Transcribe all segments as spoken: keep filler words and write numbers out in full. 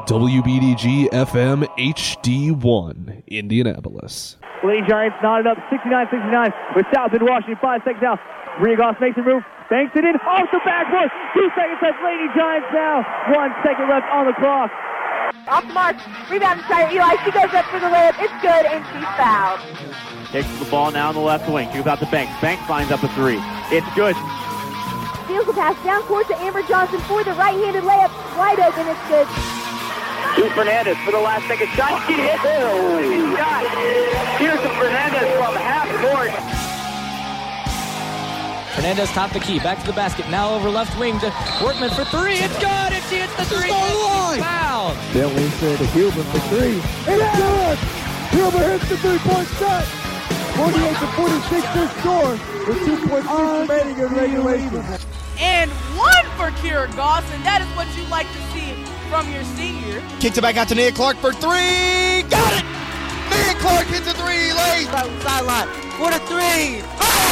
W B D G F M H D one, Indianapolis. Lady Giants knotted up sixty-nine sixty-nine with South in Washington. Five seconds out. Riegoff makes a move. Banks it in. Off the backboard. Two seconds left. Lady Giants now. One second left on the clock. Off the mark. Rebound to Eli. She goes up for the layup. It's good, and she's fouled. Takes the ball now on the left wing. She goes out to Banks. Banks lines up a three. It's good. Steals the pass down court to Amber Johnson for the right-handed layup. Wide open. It's good. To Fernandez for the last second shot. She hit it. Shot. Here's to Fernandez from half court. Fernandez top the key, back to the basket, now over left wing to Workman for three, it's good, and she hits the three, she's fouled. Bentley said to Huber for three, it's good! Huber hits the three-point shot! forty-eight to forty-six to score with two point six remaining in regulation. And one for Kira Goss, and that is what you like to see from your senior. Kicks it back out to Nia Clark for three, got it! Nia Clark hits a three, late! Sideline, what a three!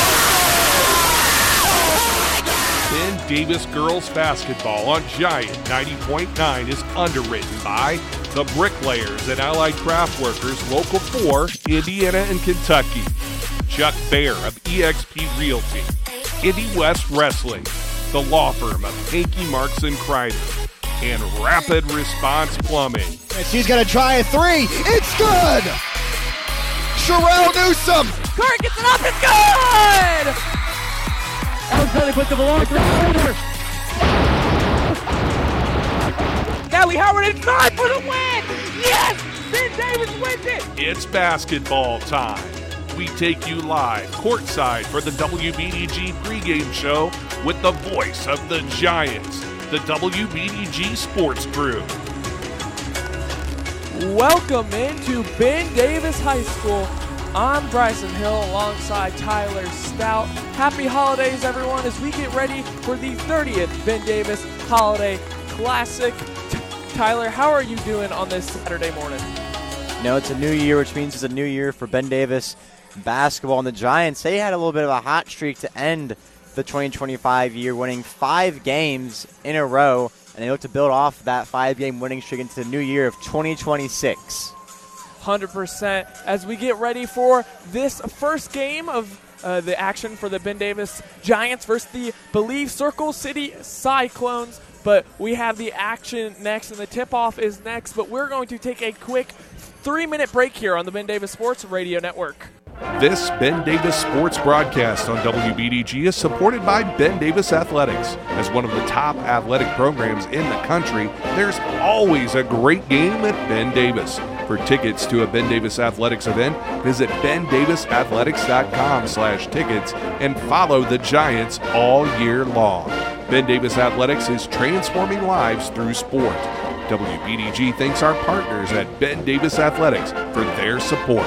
Ben Davis Girls Basketball on Giant ninety point nine is underwritten by the Bricklayers and Allied Craft Workers, Local four, Indiana and Kentucky. Chuck Bear of E X P Realty. Indy West Wrestling. The law firm of Hanky Marks and Kreider. And Rapid Response Plumbing. And she's going to try a three. It's good! Sherelle Newsom! Curry gets it up, it's good! Outside, puts the ball for the Natalie Howard inside for the win! Yes! Ben Davis wins it! It's basketball time. We take you live courtside for the W B D G pregame show with the voice of the Giants, the W B D G Sports Crew. Welcome into Ben Davis High School. I'm Bryson Hill alongside Tyler Stout. Happy holidays, everyone, as we get ready for the thirtieth Ben Davis Holiday Classic. T- Tyler, how are you doing on this Saturday morning? You know, it's a new year, which means it's a new year for Ben Davis basketball. And the Giants, they had a little bit of a hot streak to end the twenty twenty-five year, winning five games in a row. And they look to build off that five-game winning streak into the new year of twenty twenty-six. one hundred percent as we get ready for this first game of uh, the action for the Ben Davis Giants versus the Believe Circle City Cyclones. But we have the action next, and the tip-off is next. But we're going to take a quick three-minute break here on the Ben Davis Sports Radio Network. This Ben Davis Sports broadcast on W B D G is supported by Ben Davis Athletics. As one of the top athletic programs in the country, there's always a great game at Ben Davis. For tickets to a Ben Davis Athletics event, visit ben davis athletics dot com slash tickets and follow the Giants all year long. Ben Davis Athletics is transforming lives through sport. W B D G thanks our partners at Ben Davis Athletics for their support.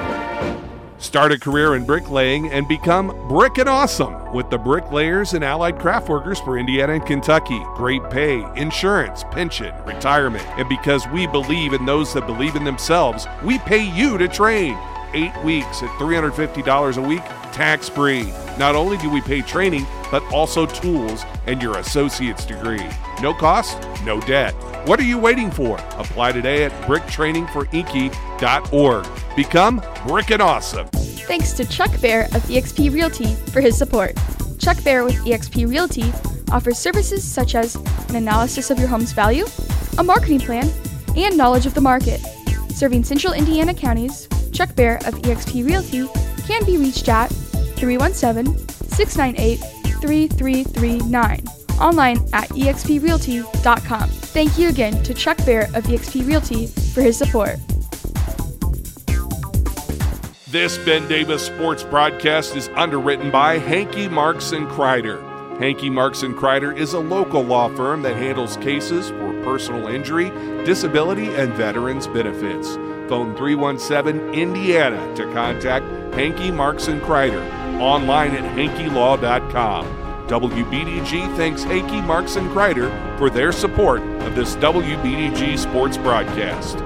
Start a career in bricklaying and become Brickin' Awesome with the Bricklayers and Allied Craft Workers for Indiana and Kentucky. Great pay, insurance, pension, retirement. And because we believe in those that believe in themselves, we pay you to train. Eight weeks at three hundred fifty dollars a week, tax-free. Not only do we pay training, but also tools and your associate's degree. No cost, no debt. What are you waiting for? Apply today at brick training for inky dot org. Become Brickin' Awesome. Thanks to Chuck Bear of E X P Realty for his support. Chuck Bear with E X P Realty offers services such as an analysis of your home's value, a marketing plan, and knowledge of the market. Serving Central Indiana counties, Chuck Bear of E X P Realty can be reached at three one seven, six nine eight, three three three nine. Online at e x p realty dot com. Thank you again to Chuck Bear of E X P Realty for his support. This Ben Davis Sports broadcast is underwritten by Hanky Marks and Kreider. Hanky Marks and Kreider is a local law firm that handles cases for personal injury, disability, and veterans benefits. Phone three one seven, Indiana to contact Hanky Marks and Kreider. Online at hanky law dot com. W B D G thanks Hanky Marks and Kreider for their support of this W B D G Sports broadcast.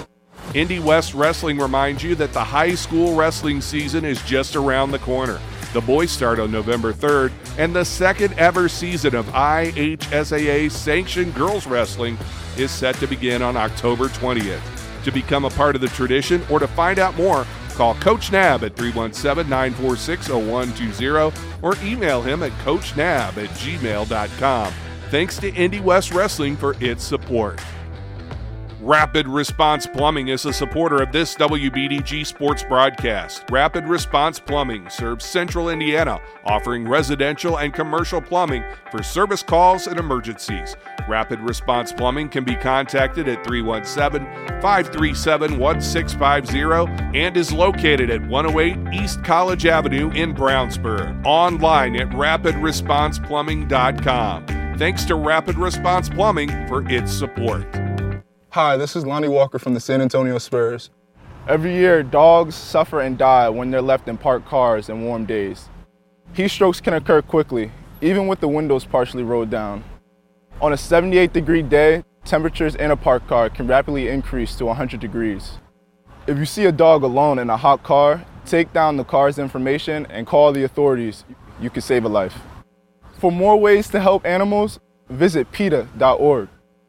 Indy West Wrestling reminds you that the high school wrestling season is just around the corner. The boys start on November third, and the second ever season of I H S A A-sanctioned girls wrestling is set to begin on October twentieth. To become a part of the tradition or to find out more, call Coach Nab at three one seven, nine four six, zero one two zero or email him at coachnab at gmail dot com. Thanks to Indy West Wrestling for its support. Rapid Response Plumbing is a supporter of this W B D G sports broadcast. Rapid Response Plumbing serves Central Indiana, offering residential and commercial plumbing for service calls and emergencies. Rapid Response Plumbing can be contacted at three one seven, five three seven, one six five zero and is located at one oh eight East College Avenue in Brownsburg. Online at rapid response plumbing dot com. Thanks to Rapid Response Plumbing for its support. Hi, this is Lonnie Walker from the San Antonio Spurs. Every year, dogs suffer and die when they're left in parked cars in warm days. Heat strokes can occur quickly, even with the windows partially rolled down. On a seventy-eight degree day, temperatures in a parked car can rapidly increase to one hundred degrees. If you see a dog alone in a hot car, take down the car's information and call the authorities. You could save a life. For more ways to help animals, visit PETA dot org.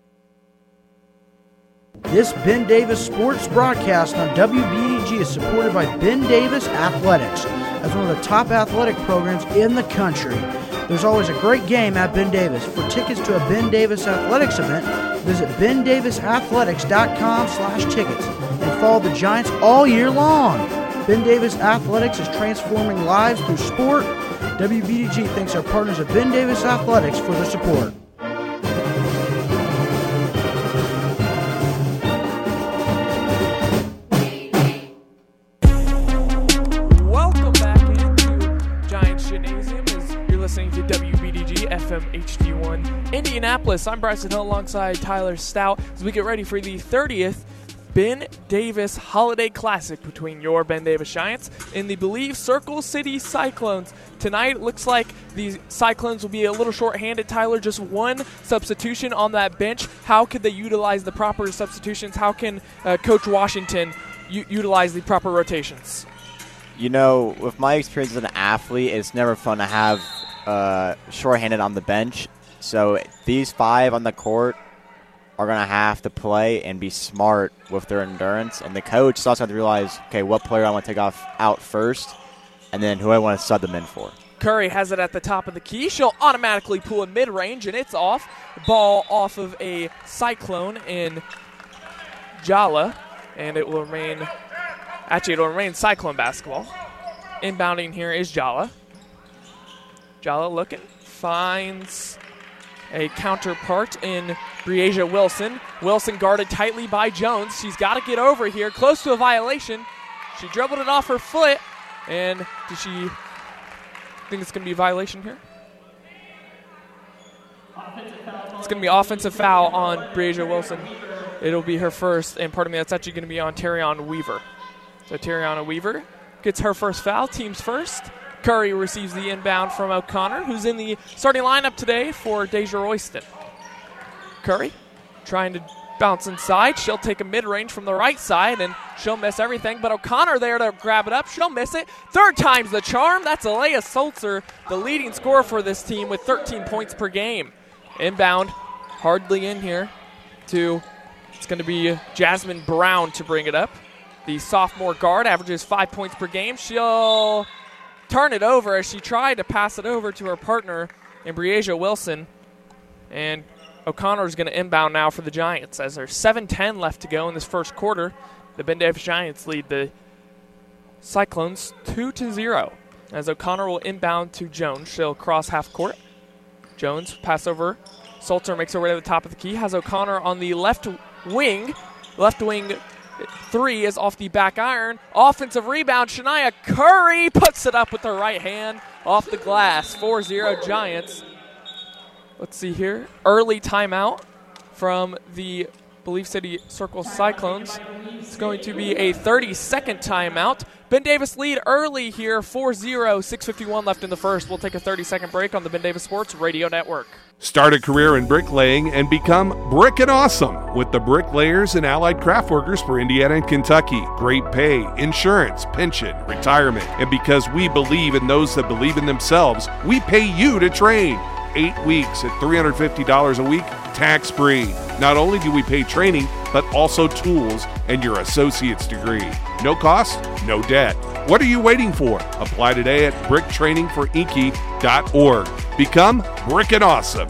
This Ben Davis sports broadcast on W B D G is supported by Ben Davis Athletics, as one of the top athletic programs in the country. There's always a great game at Ben Davis. For tickets to a Ben Davis Athletics event, visit ben davis athletics dot com slash tickets and follow the Giants all year long. Ben Davis Athletics is transforming lives through sport. W B D G thanks our partners at Ben Davis Athletics for their support. F M H D one Indianapolis. I'm Bryson Hill alongside Tyler Stout as we get ready for the thirtieth Ben Davis Holiday Classic between your Ben Davis Giants and the Believe Circle City Cyclones. Tonight, it looks like the Cyclones will be a little short-handed, Tyler. Just one substitution on that bench. How could they utilize the proper substitutions? How can uh, Coach Washington u- utilize the proper rotations? You know, with my experience as an athlete, it's never fun to have Uh, shorthanded on the bench. So these five on the court are going to have to play and be smart with their endurance. And the coach is also going to realize, okay, what player I want to take off out first, and then who I want to sub them in for. Curry has it at the top of the key. She'll automatically pull in mid-range, and it's off. Ball off of a Cyclone in Jala, and it will remain, actually it will remain Cyclone basketball. Inbounding here is Jala. Jala looking, finds a counterpart in Breasia Wilson. Wilson guarded tightly by Jones. She's got to get over here, close to a violation. She dribbled it off her foot, and does she think it's going to be a violation here? It's going to be offensive foul on Breasia Wilson. It'll be her first, and pardon me, that's actually going to be on Terriana Weaver. So Terriana Weaver gets her first foul, team's first. Curry receives the inbound from O'Connor, who's in the starting lineup today for Deja Royston. Curry trying to bounce inside. She'll take a mid-range from the right side, and she'll miss everything. But O'Connor there to grab it up. She'll miss it. Third time's the charm. That's Alea Sulzer, the leading scorer for this team with thirteen points per game. Inbound, hardly in here to, it's going to be Jasmine Brown to bring it up. The sophomore guard averages five points per game. She'll turn it over as she tried to pass it over to her partner in Breasia Wilson. And O'Connor is going to inbound now for the Giants as there's seven ten left to go in this first quarter. The Ben Davis Giants lead the Cyclones two to zero as O'Connor will inbound to Jones. She'll cross half court. Jones pass over. Salter makes her way to the top of the key. Has O'Connor on the left wing. Left wing three is off the back iron. Offensive rebound. Shania Curry puts it up with her right hand off the glass. four zero Giants. Let's see here. Early timeout from the Believe City Circle Cyclones. It's going to be a thirty-second timeout. Ben Davis lead early here, four zero, six fifty-one left in the first. We'll take a thirty-second break on the Ben Davis Sports Radio Network. Start a career in bricklaying and become Brickin' Awesome with the Bricklayers and Allied Craft Workers for Indiana and Kentucky. Great pay, insurance, pension, retirement. And because we believe in those that believe in themselves, we pay you to train. Eight weeks at three hundred fifty dollars a week, tax-free. Not only do we pay training, but also tools and your associate's degree. No cost, no debt. What are you waiting for? Apply today at brick training for inky dot org. Become Brickin' Awesome.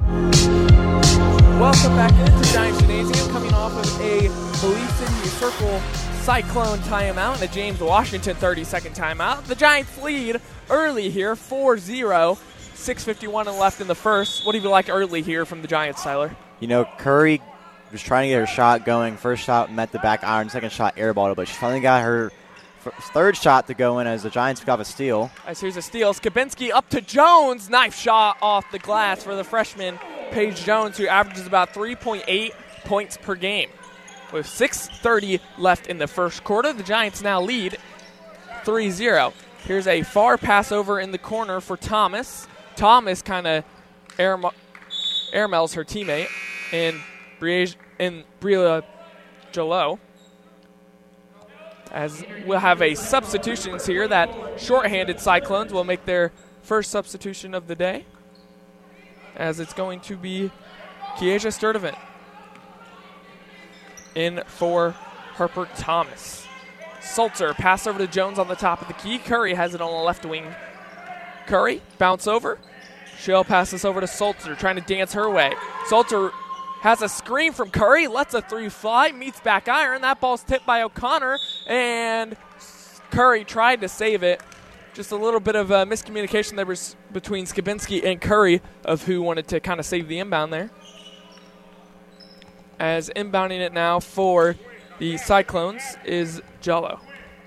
Welcome back into Giants Gymnasium, coming off of a Believe City Circle Cyclone timeout and a James Washington thirty-second timeout. The Giants lead early here, four zero. six fifty-one left in the first. What do you like early here from the Giants, Tyler? You know, Curry was trying to get her shot going. First shot met the back iron, second shot airballed, but she finally got her third shot to go in as the Giants pick off a steal. As here's a steal. Skibinski up to Jones. Knife shot off the glass for the freshman, Paige Jones, who averages about three point eight points per game. With six thirty left in the first quarter, the Giants now lead three zero. Here's a far pass over in the corner for Thomas. Thomas kind of air, airmails her teammate in Bria, in Bria Jalo. As we'll have a substitutions here, that shorthanded Cyclones will make their first substitution of the day, as it's going to be Kiesia Sturdivant in for Harper Thomas. Sulzer, pass over to Jones on the top of the key. Curry has it on the left wing. Curry, bounce over. She'll pass this over to Sulzer, trying to dance her way. Sulzer has a screen from Curry, lets a three fly, meets back iron. That ball's tipped by O'Connor, and Curry tried to save it. Just a little bit of uh, miscommunication there was between Skibinski and Curry of who wanted to kind of save the inbound there. As inbounding it now for the Cyclones is Jala.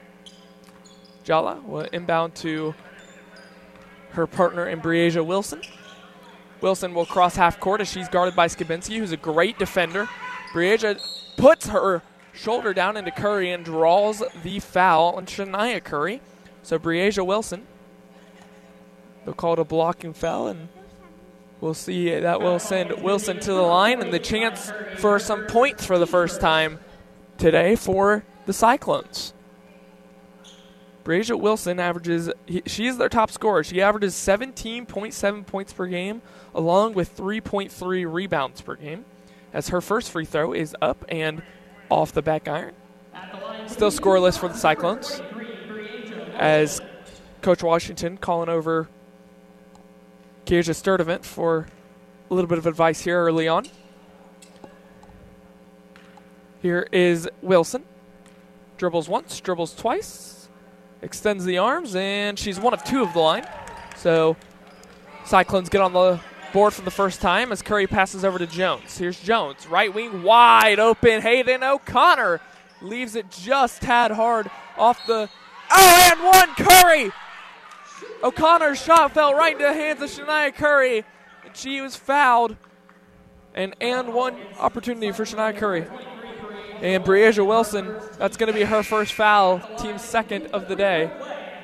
Jala will inbound to her partner in Briasia Wilson. Wilson will cross half court as she's guarded by Skibinski, who's a great defender. Briasia puts her shoulder down into Curry and draws the foul on Shania Curry. So Briasia Wilson, they'll call it a blocking foul, and we'll see that will send Wilson to the line, and the chance for some points for the first time today for the Cyclones. Briasia Wilson averages, he, she is their top scorer. She averages seventeen point seven points per game, along with three point three rebounds per game, as her first free throw is up and off the back iron. Still scoreless for the Cyclones, as Coach Washington calling over Kiesia Sturdivant for a little bit of advice here early on. Here is Wilson. Dribbles once, dribbles twice, extends the arms, and she's one of two of the line. So Cyclones get on the board for the first time as Curry passes over to Jones. Here's Jones, right wing wide open. Hayden O'Connor leaves it just tad hard off the, oh, and one, Curry! O'Connor's shot fell right into the hands of Shania Curry, and she was fouled. And and one opportunity for Shania Curry. And Briasia Wilson, that's going to be her first foul, team's second of the day.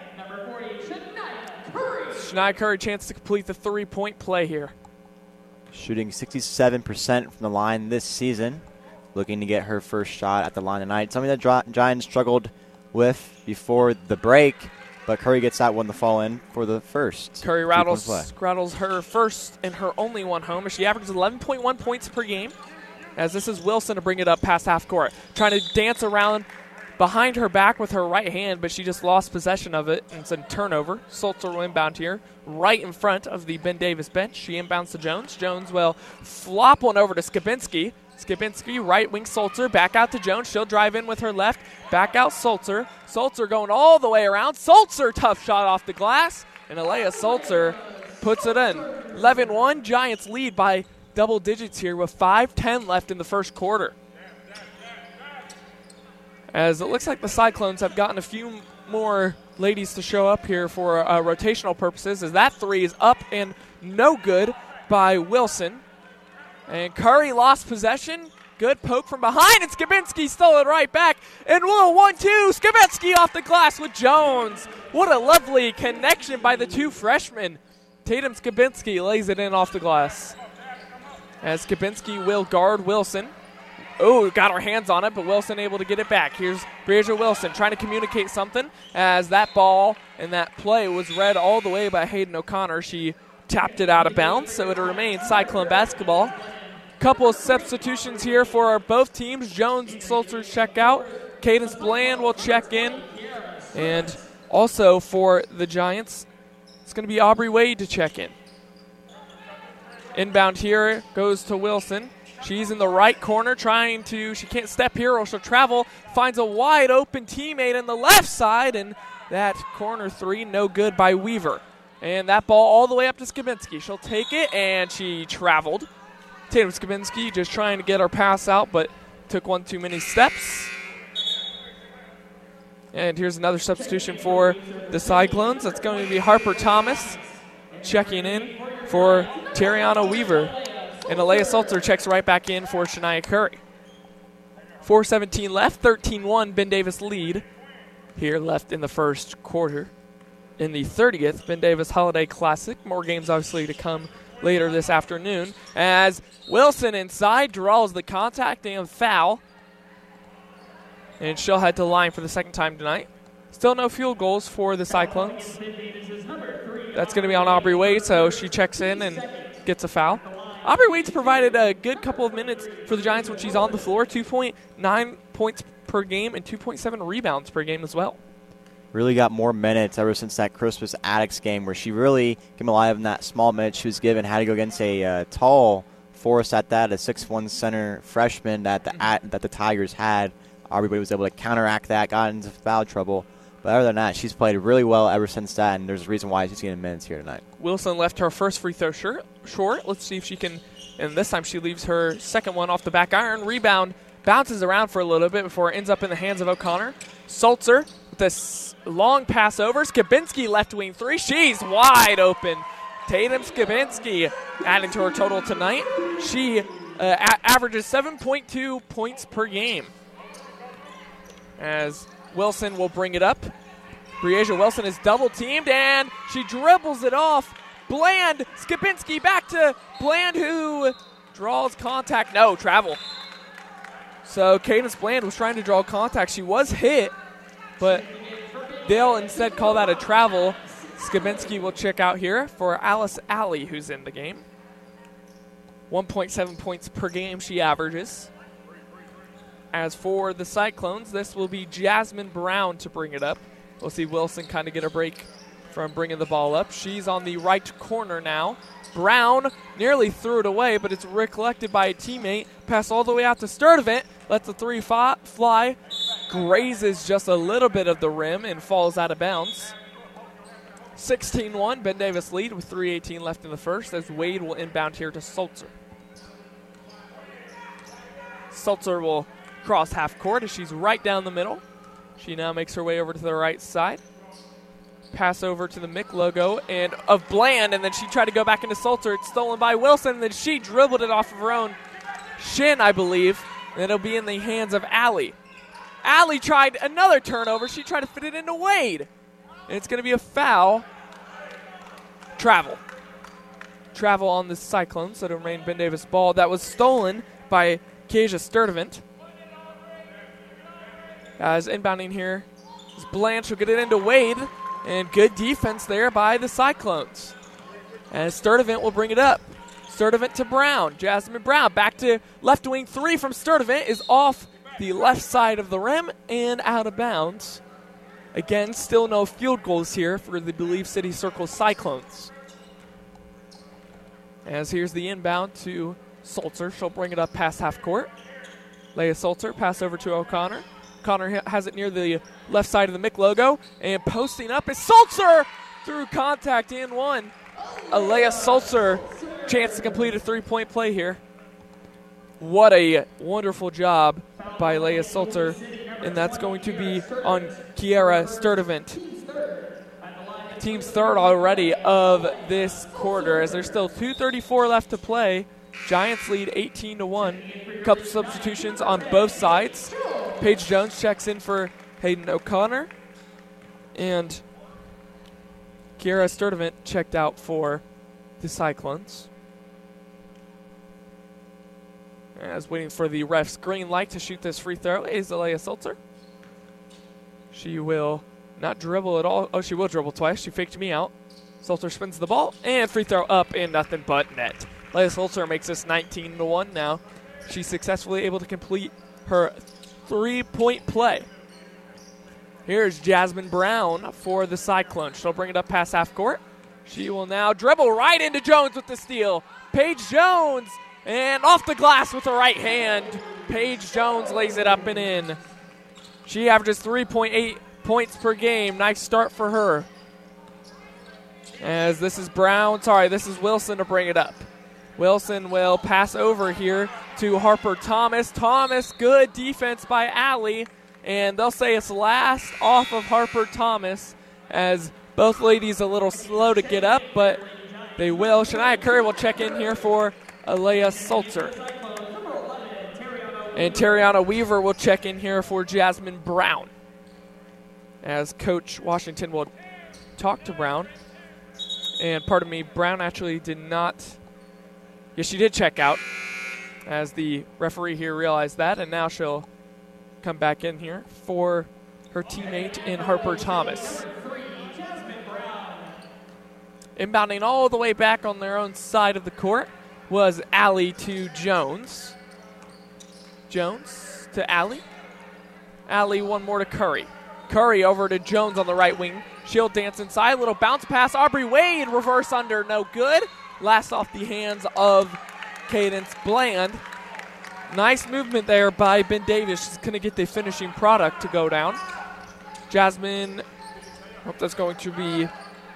Shania Curry, chance to complete the three-point play here. Shooting sixty-seven percent from the line this season. Looking to get her first shot at the line tonight. Something that Gi- Giants struggled with before the break, but Curry gets that one to fall in for the first. Curry rattles, rattles her first and her only one home. She averages eleven point one points per game, as this is Wilson to bring it up past half court. Trying to dance around behind her back with her right hand, but she just lost possession of it, and it's a turnover. Sulzer will inbound here right in front of the Ben Davis bench. She inbounds to Jones. Jones will flop one over to Skibinski. Skibinski, right wing Sulzer, back out to Jones. She'll drive in with her left, back out Sulzer. Sulzer going all the way around. Sulzer, tough shot off the glass, and Alea Sulzer puts it in. eleven one, Giants lead by double digits here with five ten left in the first quarter. As it looks like the Cyclones have gotten a few more ladies to show up here for uh, rotational purposes, as that three is up and no good by Wilson. And Curry lost possession, Good poke from behind, and Skibinski stole it right back. And we'll one two. Skibinski off the glass with Jones. What a lovely connection by the two freshmen. Tatum Skibinski lays it in off the glass. As Skibinski will guard Wilson. Oh, got her hands on it, but Wilson able to get it back. Here's Breasia Wilson trying to communicate something as that ball and that play was read all the way by Hayden O'Connor. She tapped it out of bounds, so it'll remain Cyclone basketball. Couple of substitutions here for both teams. Jones and Sulzer check out. Cadence Bland will check in. And also for the Giants, it's going to be Aubrey Wade to check in. Inbound here goes to Wilson. She's in the right corner trying to, she can't step here or she'll travel. Finds a wide open teammate on the left side, and that corner three no good by Weaver. And that ball all the way up to Skibinski. She'll take it, and she traveled. Tatum Skibinski just trying to get her pass out, but took one too many steps. And here's another substitution for the Cyclones. That's going to be Harper Thomas checking in for Terriana Weaver. And Alea Sulzer checks right back in for Shania Curry. four seventeen left, thirteen one, Ben Davis lead here left in the first quarter. In the thirtieth Ben Davis Holiday Classic. More games obviously to come later this afternoon. As Wilson inside draws the contact and foul. And she'll head to the line for the second time tonight. Still no field goals for the Cyclones. That's going to be on Aubrey Wade, so she checks in and gets a foul. Aubrey Wade's provided a good couple of minutes for the Giants when she's on the floor. two point nine points per game and two point seven rebounds per game as well. Really got more minutes ever since that Christmas Addicts game where she really came alive in that small minutes she was given. Had to go against a uh, tall force at that, a six one center freshman that the at, that the Tigers had. Aubrey Wade was able to counteract that, got into foul trouble. But other than that, she's played really well ever since that, and there's a reason why she's getting minutes here tonight. Wilson left her first free throw short. short. Let's see if she can, and this time she leaves her second one off the back iron. Rebound bounces around for a little bit before it ends up in the hands of O'Connor. Sulzer with this long pass over. Skibinski left wing three. She's wide open. Tatum Skibinski adding to her total tonight. She uh, a- averages seven point two points per game. As Wilson will bring it up. Breasia Wilson is double teamed and she dribbles it off. Bland, Skibinski back to Bland, who draws contact. No, travel. So Cadence Bland was trying to draw contact. She was hit, but they'll instead call that a travel. Skibinski will check out here for Alice Alley, who's in the game. one point seven points per game she averages. As for the Cyclones, this will be Jasmine Brown to bring it up. We'll see Wilson kind of get a break from bringing the ball up. She's on the right corner now. Brown nearly threw it away, but it's recollected by a teammate. Pass all the way out to Sturdivant. Lets the three fi- fly. Grazes just a little bit of the rim and falls out of bounds. sixteen one, Ben Davis lead with three eighteen left in the first as Wade will inbound here to Sulzer. Sulzer will cross half court as she's right down the middle. She now makes her way over to the right side. Pass over to the Mick logo and of Bland, and then she tried to go back into Sulzer. It's stolen by Wilson, and then she dribbled it off of her own shin, I believe, and it'll be in the hands of Allie. Allie tried another turnover. She tried to fit it into Wade, and it's going to be a foul. Travel. Travel on the Cyclones, so it'll remain Ben Davis ball. That was stolen by Kasia Sturdivant. As inbounding here is Blanche. Will get it into Wade. And good defense there by the Cyclones. And Sturdivant will bring it up. Sturdivant to Brown. Jasmine Brown back to left wing three from Sturdivant is off the left side of the rim and out of bounds. Again, still no field goals here for the Believe City Circle Cyclones. As here's the inbound to Sulzer. She'll bring it up past half court. Leah Sulzer pass over to O'Connor. O'Connor has it near the left side of the Mick logo. And posting up is Sulzer through contact in one. Alea Sulzer, chance to complete a three-point play here. What a wonderful job by Alea Sulzer. And that's going to be on Kiara Sturdivant. Team's third already of this quarter as there's still two thirty-four left to play. Giants lead eighteen to one. Couple substitutions on both sides. Paige Jones checks in for Hayden O'Connor. And Kiara Sturdivant checked out for the Cyclones. As waiting for the ref's green light to shoot this free throw is Alea Sulzer. She will not dribble at all. Oh, she will dribble twice. She faked me out. Sulzer spins the ball, and free throw up and nothing but net. Alea Sulzer makes this nineteen to one now. She's successfully able to complete her three-point play. Here's Jasmine Brown for the Cyclones. She'll bring it up past half court. She will now dribble right into Jones with the steal. Paige Jones, and off the glass with the right hand. Paige Jones lays it up and in. She averages three point eight points per game. Nice start for her. As this is Brown, sorry, this is Wilson to bring it up. Wilson will pass over here to Harper Thomas. Thomas, good defense by Allie. And they'll say it's last off of Harper Thomas, as both ladies a little slow to get up, but they will. Shania Curry will check in here for Alea Sulzer. And Tariana Weaver will check in here for Jasmine Brown, as Coach Washington will talk to Brown. And pardon me, Brown actually did not. Yes, she did check out, as the referee here realized that, and now she'll come back in here for her teammate in Harper Thomas. Inbounding all the way back on their own side of the court was Allie to Jones. Jones to Allie. Allie, one more to Curry. Curry over to Jones on the right wing. She'll dance inside. Little bounce pass. Aubrey Wade, reverse under, no good. Last off the hands of Cadence Bland. Nice movement there by Ben Davis. She's going to get the finishing product to go down. Jasmine, hope that's going to be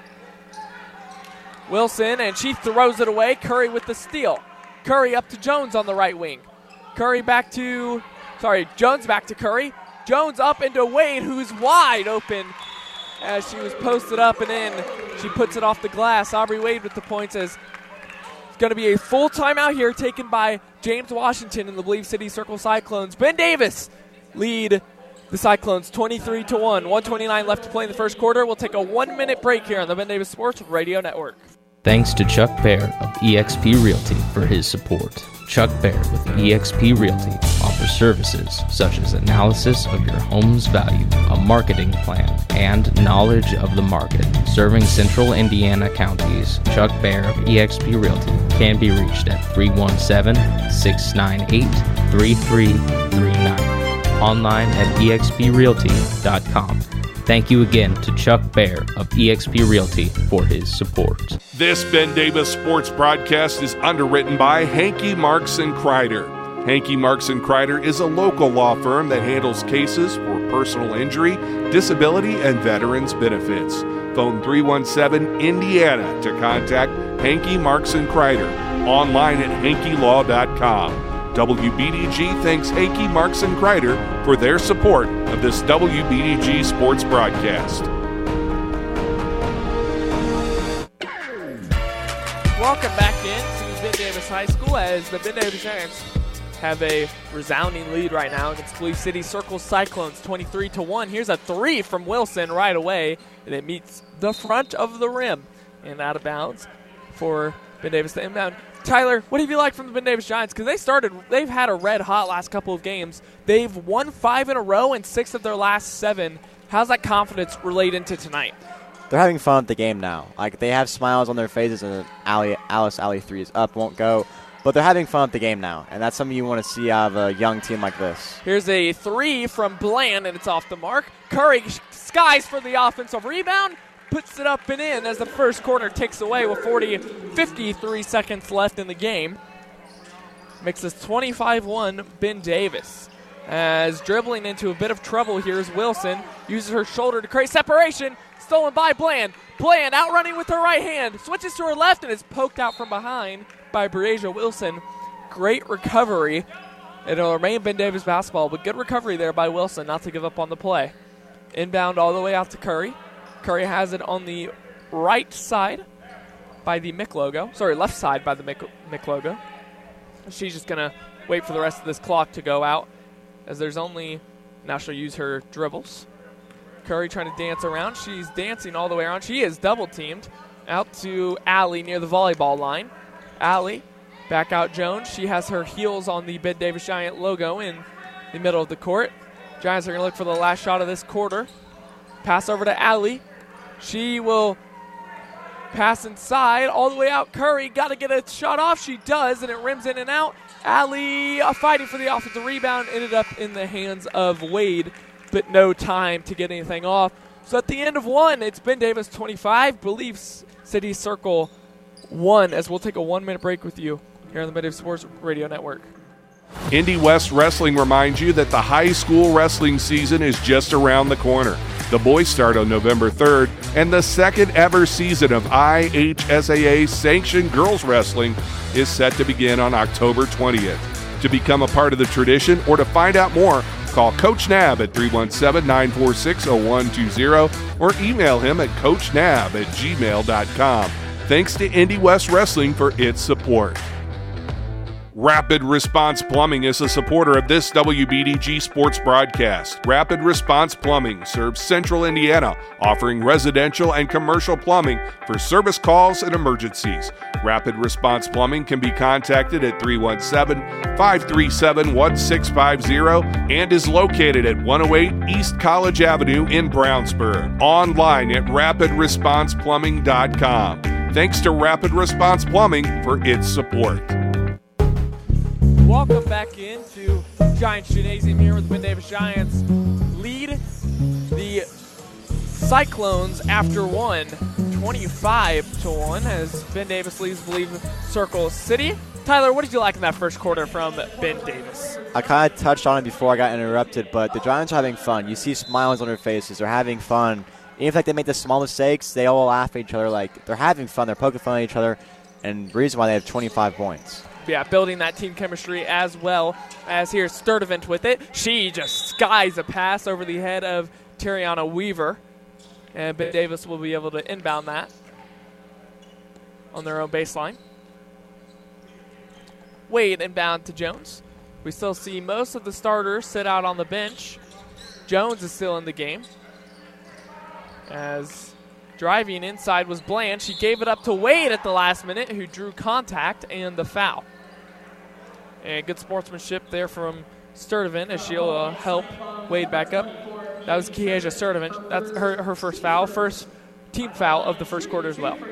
Wilson, and she throws it away. Curry with the steal. Curry up to Jones on the right wing. Curry back to, sorry, Jones back to Curry. Jones up into Wade, who's wide open as she was posted up and in. She puts it off the glass. Aubrey Wade with the points, as it's going to be a full timeout here taken by James Washington and the Believe City Circle Cyclones. Ben Davis lead the Cyclones twenty-three to one. one twenty-nine left to play in the first quarter. We'll take a one-minute break here on the Ben Davis Sports Radio Network. Thanks to Chuck Bear of E X P Realty for his support. Chuck Bear with E X P Realty offers services such as analysis of your home's value, a marketing plan, and knowledge of the market. Serving central Indiana counties, Chuck Bear of E X P Realty can be reached at three one seven, six nine eight, three three three nine. Online at e x p realty dot com. Thank you again to Chuck Bear of E X P Realty for his support. This Ben Davis Sports broadcast is underwritten by Hankey Marks and Kreider. Hankey Marks and Kreider is a local law firm that handles cases for personal injury, disability, and veterans benefits. Phone three one seven Indiana to contact Hankey Marks and Kreider. Online at hankey law dot com. W B D G thanks Hankey Marks and Kreider for their support of this W B D G Sports broadcast. Welcome back into Ben Davis High School, as the Ben Davis Giants have a resounding lead right now against Believe City Circle Cyclones, twenty-three to one. Here's a three from Wilson right away, and it meets the front of the rim and out of bounds for Ben Davis to inbound. Tyler, what have you liked from the Ben Davis Giants? Because they started, they've had a red hot last couple of games. They've won five in a row and six of their last seven. How's that confidence relate into tonight? They're having fun at the game now. Like, they have smiles on their faces, and Ali, Alice Alley three is up, won't go. But they're having fun at the game now, and that's something you want to see out of a young team like this. Here's a three from Bland, and it's off the mark. Curry skies for the offensive rebound, puts it up and in as the first quarter ticks away with forty, fifty-three seconds left in the game. Makes this twenty-five one Ben Davis. As dribbling into a bit of trouble here is Wilson. Uses her shoulder to create separation. Stolen by Bland. Bland outrunning with her right hand. Switches to her left and is poked out from behind by Breasia Wilson. Great recovery. It'll remain Ben Davis basketball, but good recovery there by Wilson not to give up on the play. Inbound all the way out to Curry. Curry has it on the right side by the Mick logo. Sorry, left side by the Mick, Mick logo. She's just going to wait for the rest of this clock to go out, as there's only, now she'll use her dribbles. Curry trying to dance around. She's dancing all the way around. She is double teamed out to Allie near the volleyball line. Allie back out Jones. She has her heels on the Ben Davis Giant logo in the middle of the court. Giants are going to look for the last shot of this quarter. Pass over to Allie. She will pass inside all the way out. Curry got to get a shot off. She does, and it rims in and out. Allie uh, fighting for the offensive rebound. Ended up in the hands of Wade, but no time to get anything off. So at the end of one, it's Ben Davis twenty-five, Beliefs City Circle one, as we'll take a one-minute break with you here on the Ben Davis Sports Radio Network. Indy West Wrestling reminds you that the high school wrestling season is just around the corner. The boys start on November third, and the second ever season of I H S A A sanctioned girls wrestling is set to begin on October twentieth. To become a part of the tradition or to find out more, call Coach Nab at three one seven, nine four six, zero one two zero or email him at coachnab at gmail dot com. Thanks to Indy West Wrestling for its support. Rapid Response Plumbing is a supporter of this W B D G sports broadcast. Rapid Response Plumbing serves Central Indiana, offering residential and commercial plumbing for service calls and emergencies. Rapid Response Plumbing can be contacted at three one seven, five three seven, one six five zero and is located at one oh eight East College Avenue in Brownsburg. Online at rapid response plumbing dot com. Thanks to Rapid Response Plumbing for its support. Welcome back into Giants Gymnasium here with the Ben Davis Giants lead the Cyclones after one, twenty-five to one, as Ben Davis leads Believe Circle City. Tyler, what did you like in that first quarter from Ben Davis? I kind of touched on it before I got interrupted, but the Giants are having fun. You see smiles on their faces. They're having fun. Even if like, they make the small mistakes, they all laugh at each other. Like they're having fun. They're poking fun at each other, and the reason why they have twenty-five points. Yeah, building that team chemistry as well as here's Sturdivant with it. She just skies a pass over the head of Tariana Weaver. And Ben Davis will be able to inbound that on their own baseline. Wade inbound to Jones. We still see most of the starters sit out on the bench. Jones is still in the game. As driving inside was Bland. She gave it up to Wade at the last minute, who drew contact and the foul. And good sportsmanship there from Sturdivant as she'll uh, help Wade back up. That was Kieja Sturdivant. That's her, her first foul, first team foul of the first quarter as well.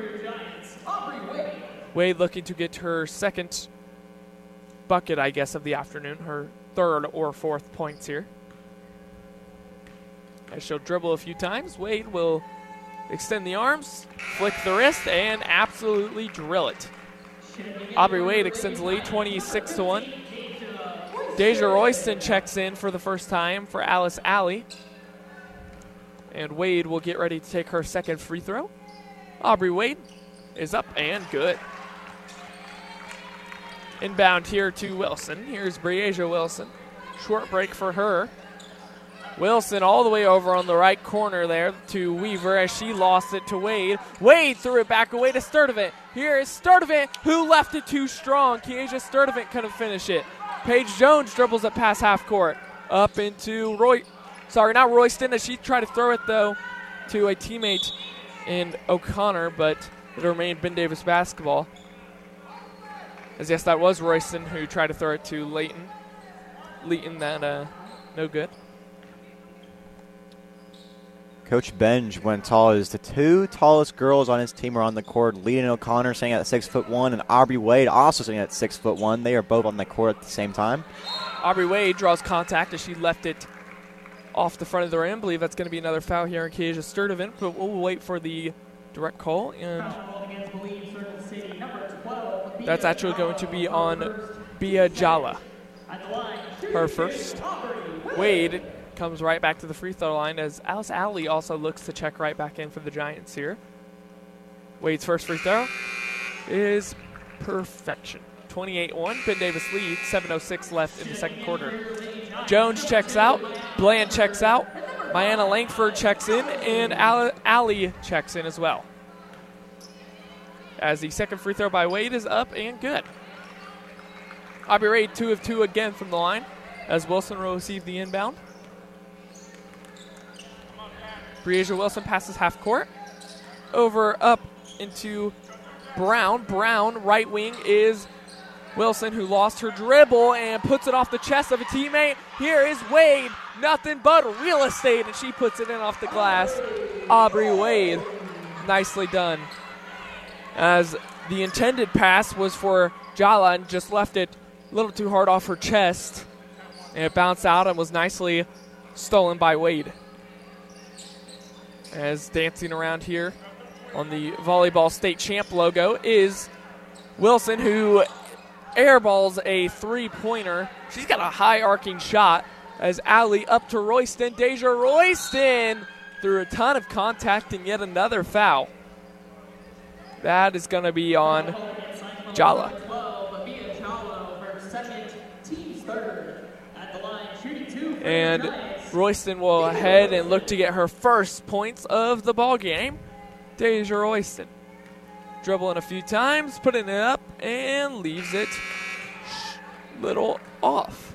Wade looking to get her second bucket, I guess, of the afternoon, her third or fourth points here. As she'll dribble a few times, Wade will extend the arms, flick the wrist, and absolutely drill it. Aubrey Wade extends the lead, twenty-six to one. Deja Royston checks in for the first time for Alice Alley. And Wade will get ready to take her second free throw. Aubrey Wade is up and good. Inbound here to Wilson. Here's Breasia Wilson. Short break for her. Wilson all the way over on the right corner there to Weaver as she lost it to Wade. Wade threw it back away to Sturdivant. Here is Sturdivant, who left it too strong. Kieja Sturdivant couldn't finish it. Paige Jones dribbles it past half court. Up into Roy, sorry, not Royston, as she tried to throw it, though, to a teammate in O'Connor, but it remained Ben Davis basketball. As yes, that was Royston who tried to throw it to Leighton. Leighton, that uh, no good. Coach Benj went tall as the two tallest girls on his team are on the court. Leading O'Connor sitting at six foot one, and Aubrey Wade also sitting at six foot one. They are both on the court at the same time. Aubrey Wade draws contact as she left it off the front of the rim. I believe that's going to be another foul here on Kieja Sturdivant, but we'll wait for the direct call. And that's actually going to be on Bia Jala. Her first. Wade comes right back to the free throw line as Alice Alley also looks to check right back in for the Giants here. Wade's first free throw is perfection. twenty-eight one, Ben Davis leads, seven oh six left in the second quarter. Jones checks out, Bland checks out, Mayanna Langford checks in, and Alley checks in as well. As the second free throw by Wade is up and good. Aubrey Wade two of two again from the line as Wilson will receive the inbound. Breasia Wilson passes half court. Over up into Brown. Brown, right wing, is Wilson, who lost her dribble and puts it off the chest of a teammate. Here is Wade. Nothing but real estate, and she puts it in off the glass. Aubrey Wade. Nicely done. As the intended pass was for Jala and just left it a little too hard off her chest. And it bounced out and was nicely stolen by Wade. As dancing around here on the Volleyball State Champ logo is Wilson, who airballs a three-pointer. She's got a high arcing shot as Allie up to Royston. Deja Royston through a ton of contact and yet another foul. That is going to be on Jala. And Royston will head and look to get her first points of the ball game. Deja Royston dribbling a few times, putting it up, and leaves it little off.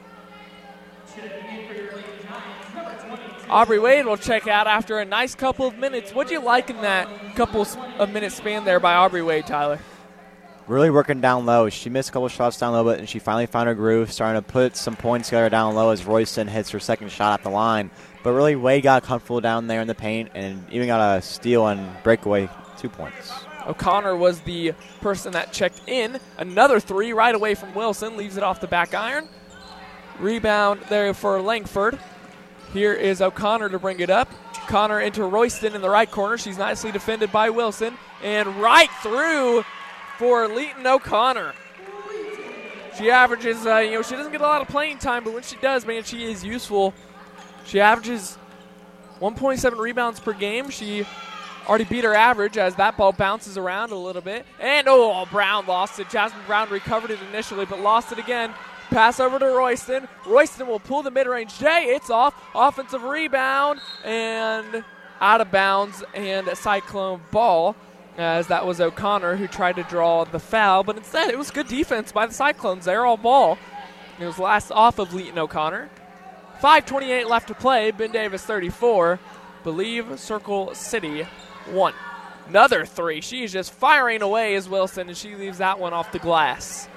Aubrey Wade will check out after a nice couple of minutes. What'd you like in that couple of minute span there by Aubrey Wade, Tyler? Really working down low. She missed a couple shots down low, but and she finally found her groove, starting to put some points together down low as Royston hits her second shot at the line. But really, Wade got comfortable down there in the paint and even got a steal and breakaway two points. O'Connor was the person that checked in. Another three right away from Wilson, leaves it off the back iron. Rebound there for Langford. Here is O'Connor to bring it up. Connor into Royston in the right corner. She's nicely defended by Wilson. And right through for Leighton O'Connor. She averages, uh, you know, she doesn't get a lot of playing time, but when she does, man, she is useful. She averages one point seven rebounds per game. She already beat her average as that ball bounces around a little bit. And, oh, Brown lost it. Jasmine Brown recovered it initially, but lost it again. Pass over to Royston. Royston will pull the mid-range J. It's off. Offensive rebound and out of bounds and a Cyclone ball, as that was O'Connor who tried to draw the foul. But instead, it was good defense by the Cyclones. They're all ball. It was last off of Leighton O'Connor. five twenty-eight left to play. Ben Davis thirty-four. Believe Circle City one. Another three. She is just firing away as Wilson, and she leaves that one off the glass.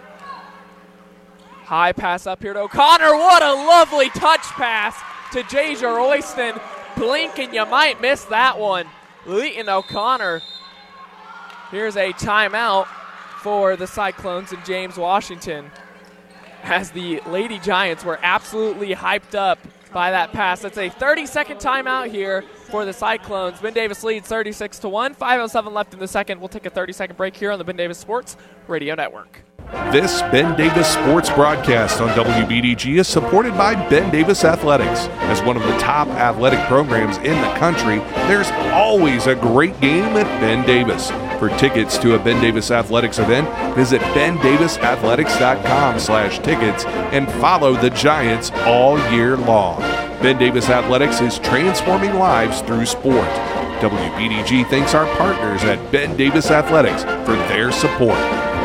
High pass up here to O'Connor. What a lovely touch pass to Deja Royston. Blink and you might miss that one. Leighton O'Connor. Here's a timeout for the Cyclones and James Washington, as the Lady Giants were absolutely hyped up by that pass. That's a thirty-second timeout here for the Cyclones. Ben Davis leads thirty-six to one. five oh seven left in the second. We'll take a thirty-second break here on the Ben Davis Sports Radio Network. This Ben Davis Sports broadcast on W B D G is supported by Ben Davis Athletics. As one of the top athletic programs in the country, there's always a great game at Ben Davis. For tickets to a Ben Davis Athletics event, visit ben davis athletics dot com slash tickets and follow the Giants all year long. Ben Davis Athletics is transforming lives through sport. W B D G thanks our partners at Ben Davis Athletics for their support.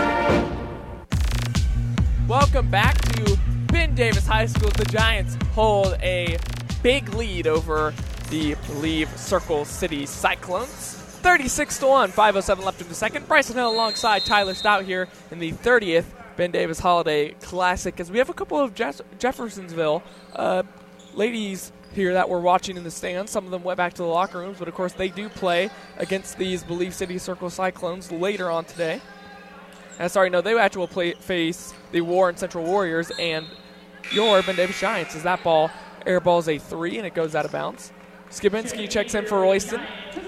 Welcome back to Ben Davis High School. The Giants hold a big lead over the Believe Circle City Cyclones. thirty-six to one, five oh seven left in the second. Bryson Hill alongside Tyler Stout here in the thirtieth Ben Davis Holiday Classic, as we have a couple of Jeff- Jeffersonville uh, ladies here that we're watching in the stands. Some of them went back to the locker rooms, but of course they do play against these Believe City Circle Cyclones later on today. Uh, sorry, no, they actually will play, face the Warren Central Warriors and your Ben Davis Giants, as that ball airballs a three and it goes out of bounds. Skibinski checks in for Royston,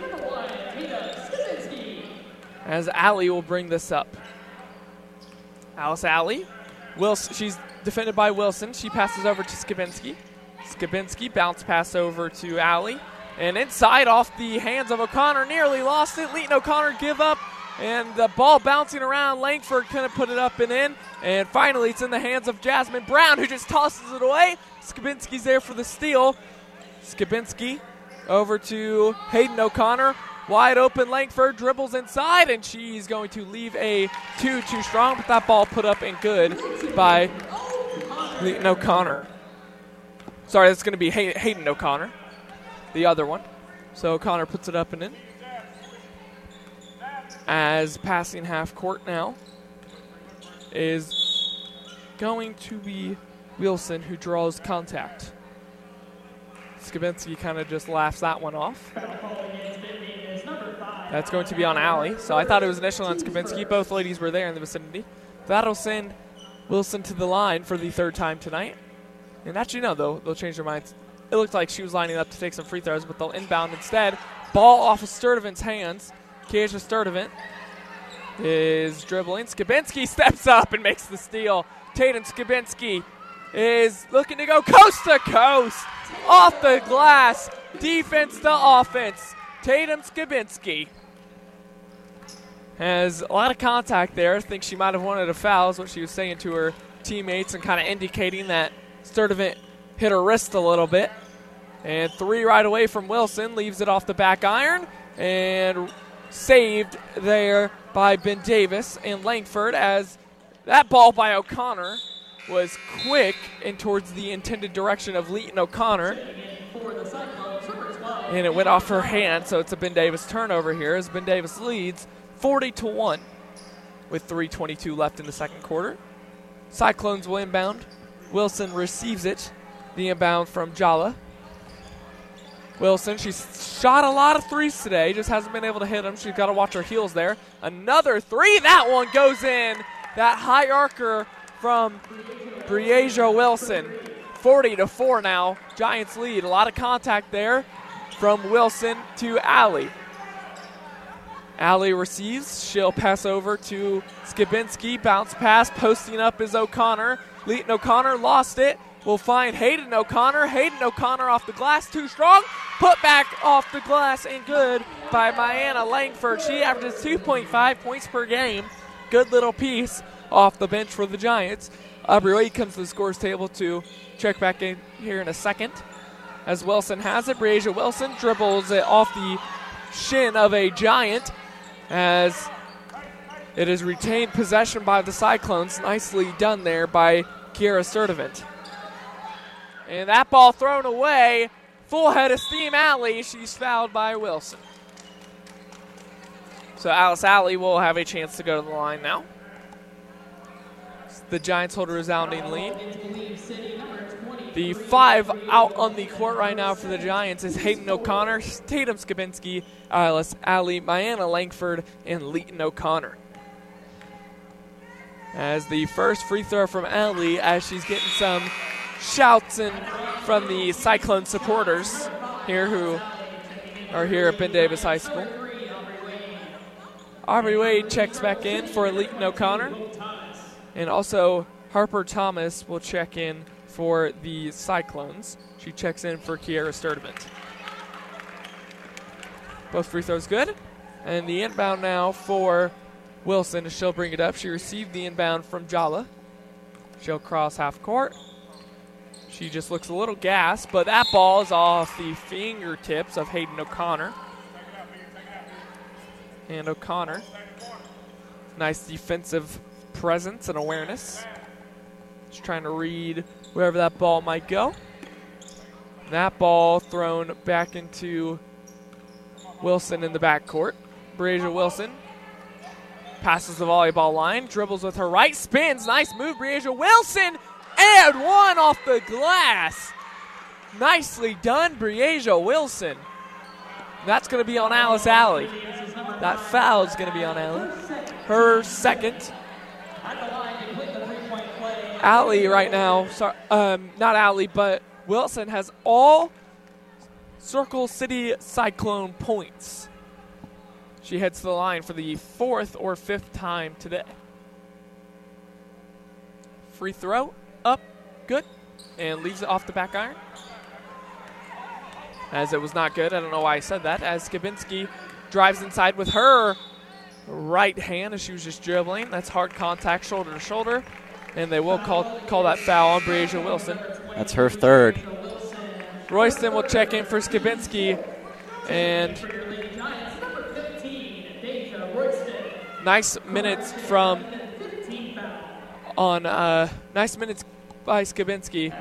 as Allie will bring this up. Alice Allie. Wilson, she's defended by Wilson. She passes over to Skibinski. Skibinski bounce pass over to Allie. And inside off the hands of O'Connor. Nearly lost it. Leighton O'Connor give up. And the ball bouncing around. Langford couldn't put it up and in. And finally it's in the hands of Jasmine Brown, who just tosses it away. Skibinski's there for the steal. Skibinski over to Hayden O'Connor. Wide open, Langford dribbles inside, and she's going to leave a two too strong, but that ball put up and good by Leighton O'Connor. Sorry, that's going to be Hay- Hayden O'Connor, the other one. So O'Connor puts it up and in. As passing half court now is going to be Wilson, who draws contact. Skibinski kind of just laughs that one off. That's going to be on Allie. So I thought it was initially on Skibinski. Both ladies were there in the vicinity. That'll send Wilson to the line for the third time tonight. And actually, no, though, they'll change their minds. It looked like she was lining up to take some free throws, but they'll inbound instead. Ball off of Sturdivant's hands. Keisha Sturdivant is dribbling. Skibinski steps up and makes the steal. Tatum Skibinski is looking to go coast to coast. Off the glass. Defense to offense. Tatum Skibinski has a lot of contact there. I think she might have wanted a foul is what she was saying to her teammates and kind of indicating that Sturdivant hit her wrist a little bit. And three right away from Wilson. Leaves it off the back iron. And saved there by Ben Davis and Langford, as that ball by O'Connor was quick and towards the intended direction of Leighton O'Connor. And it went off her hand, so it's a Ben Davis turnover here as Ben Davis leads forty to one with three twenty-two left in the second quarter. Cyclones will inbound. Wilson receives it. The inbound from Jala. Wilson, she's shot a lot of threes today, just hasn't been able to hit them. She's got to watch her heels there. Another three. That one goes in. That high arcer from Breasia Wilson. forty to four now. Giants lead. A lot of contact there from Wilson to Allie. Allie receives. She'll pass over to Skibinski. Bounce pass. Posting up is O'Connor. Leighton O'Connor lost it. We'll find Hayden O'Connor. Hayden O'Connor off the glass. Too strong. Put back off the glass and good by Mayanna Langford. She averages two point five points per game. Good little piece off the bench for the Giants. Aubrey Wade comes to the scores table to check back in here in a second. As Wilson has it, Breasia Wilson dribbles it off the shin of a Giant as it is retained possession by the Cyclones. Nicely done there by Kiera Sturdivant. And that ball thrown away. Full head of steam, Allie. She's fouled by Wilson. So Alice Allie will have a chance to go to the line now. The Giants hold a resounding lead. The five out on the court right now for the Giants is Hayden O'Connor, Tatum Skibinski, Alice Allie, Mayanna Langford, and Leighton O'Connor. As the first free throw from Allie, as she's getting some shouts in from the Cyclone supporters here who are here at Ben Davis High School. Aubrey Wade checks back in for Leighton O'Connor. And also Harper Thomas will check in for the Cyclones. She checks in for Kiera Sturdivant. Both free throws good. And the inbound now for Wilson. She'll bring it up. She received the inbound from Jala. She'll cross half court. She just looks a little gassed, but that ball is off the fingertips of Hayden O'Connor. And O'Connor, nice defensive presence and awareness. Just trying to read wherever that ball might go. That ball thrown back into Wilson in the backcourt. Breasia Wilson passes the volleyball line, dribbles with her right, spins. Nice move, Breasia Wilson. And one off the glass. Nicely done, Breasia Wilson. That's going to be on Alice Allie. That foul is going to be on Allie. Her second. Allie right now, sorry, um, not Allie, but Wilson has all Circle City Cyclone points. She heads to the line for the fourth or fifth time today. Free throw, up, good, and leaves it off the back iron. As it was not good, I don't know why I said that, as Skibinski drives inside with her right hand as she was just dribbling. That's hard contact, shoulder to shoulder, and they will call call that foul on Breasia Wilson. That's her third. Royston will check in for Skibinski, and nice minutes from on uh, nice minutes by Skibinski.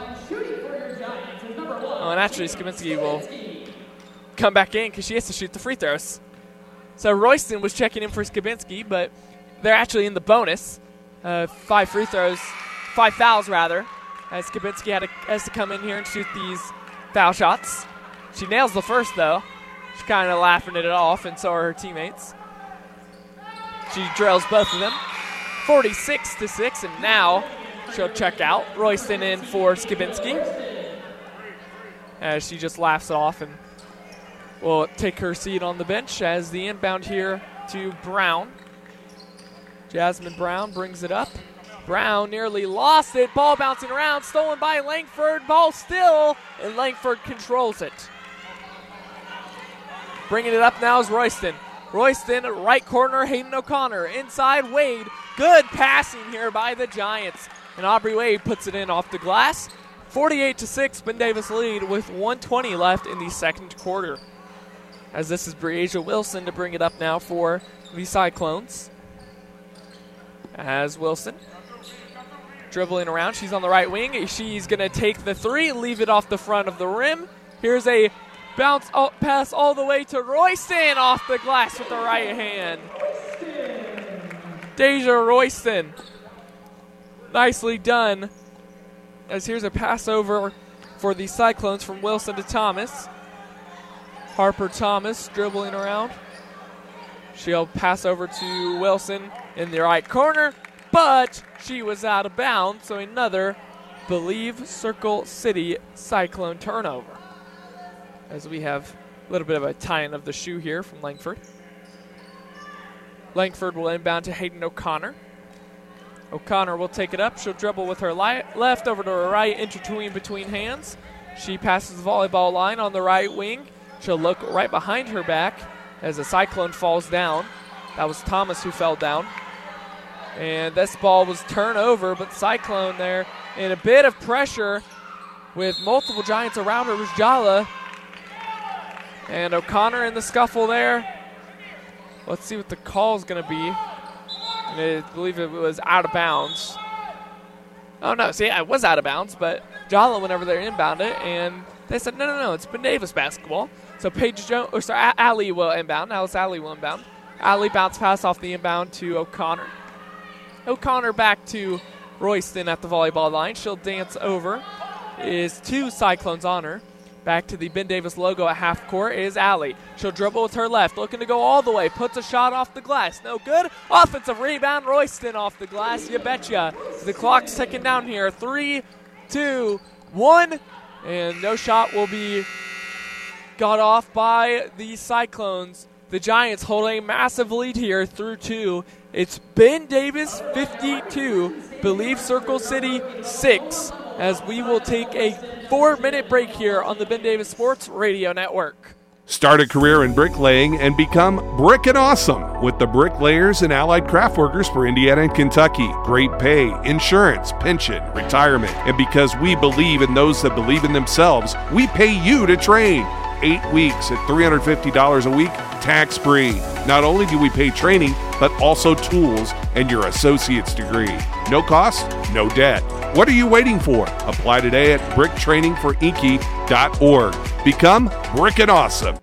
Oh, and actually Skibinski will come back in because she has to shoot the free throws. So Royston was checking in for Skibinski, but they're actually in the bonus. Uh, five free throws, five fouls rather, as Skibinski had to, has to come in here and shoot these foul shots. She nails the first though. She's kind of laughing it off, and so are her teammates. She drills both of them. forty-six to six, and now she'll check out. Royston in for Skibinski, as she just laughs it off and will take her seat on the bench as the inbound here to Brown. Jasmine Brown brings it up. Brown nearly lost it. Ball bouncing around, stolen by Langford. Ball still, and Langford controls it. Bringing it up now is Royston. Royston, right corner, Hayden O'Connor. Inside, Wade. Good passing here by the Giants. And Aubrey Wade puts it in off the glass. forty-eight to six, Ben Davis lead with one twenty left in the second quarter. As this is Breasia Wilson to bring it up now for the Cyclones. As Wilson dribbling around, she's on the right wing. She's going to take the three, leave it off the front of the rim. Here's a bounce pass all the way to Royston off the glass with the right hand. Deja Royston. Nicely done. As here's a pass over for the Cyclones from Wilson to Thomas. Harper Thomas dribbling around. She'll pass over to Wilson in the right corner, but she was out of bounds, so another Believe Circle City Cyclone turnover. As we have a little bit of a tie-in of the shoe here from Langford. Langford will inbound to Hayden O'Connor. O'Connor will take it up. She'll dribble with her li- left over to her right, intertwine between hands. She passes the volleyball line on the right wing. She'll look right behind her back as the Cyclone falls down. That was Thomas who fell down. And this ball was turned over, but Cyclone there in a bit of pressure with multiple Giants around her was Jala. And O'Connor in the scuffle there. Let's see what the call is going to be. And I believe it was out of bounds. Oh, no, see, it was out of bounds, but Jala went over there and inbound it, and they said, no, no, no, it's Ben Davis basketball. So Paige Jones, or sorry, Allie will inbound. Alice Allie will inbound. Allie bounce pass off the inbound to O'Connor. O'Connor back to Royston at the volleyball line. She'll dance over. Is two Cyclones on her. Back to the Ben Davis logo at half court is Allie. She'll dribble with her left, looking to go all the way. Puts a shot off the glass. No good. Offensive rebound. Royston off the glass. You betcha. The clock's ticking down here. Three, two, one. And no shot will be got off by the Cyclones. The Giants hold a massive lead here through two. It's Ben Davis fifty-two, Believe Circle City six, as we will take a four-minute break here on the Ben Davis Sports Radio Network. Start a career in bricklaying and become Brickin' Awesome with the Bricklayers and Allied Craft Workers for Indiana and Kentucky. Great pay, insurance, pension, retirement. And because we believe in those that believe in themselves, we pay you to train. Eight weeks at three hundred fifty dollars a week, tax-free. Not only do we pay training, but also tools and your associate's degree. No cost, no debt. What are you waiting for? Apply today at brick training for inky dot org. Become Brickin' Awesome.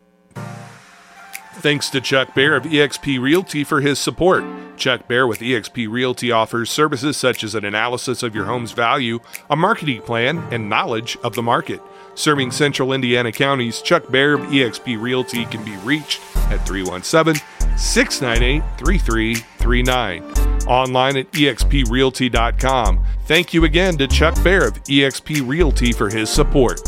Thanks to Chuck Bear of eXp Realty for his support. Chuck Bear with eXp Realty offers services such as an analysis of your home's value, a marketing plan, and knowledge of the market. Serving central Indiana counties, Chuck Bear of eXp Realty can be reached at three one seven, six nine eight, three three three nine. Online at e x p realty dot com. Thank you again to Chuck Bear of eXp Realty for his support.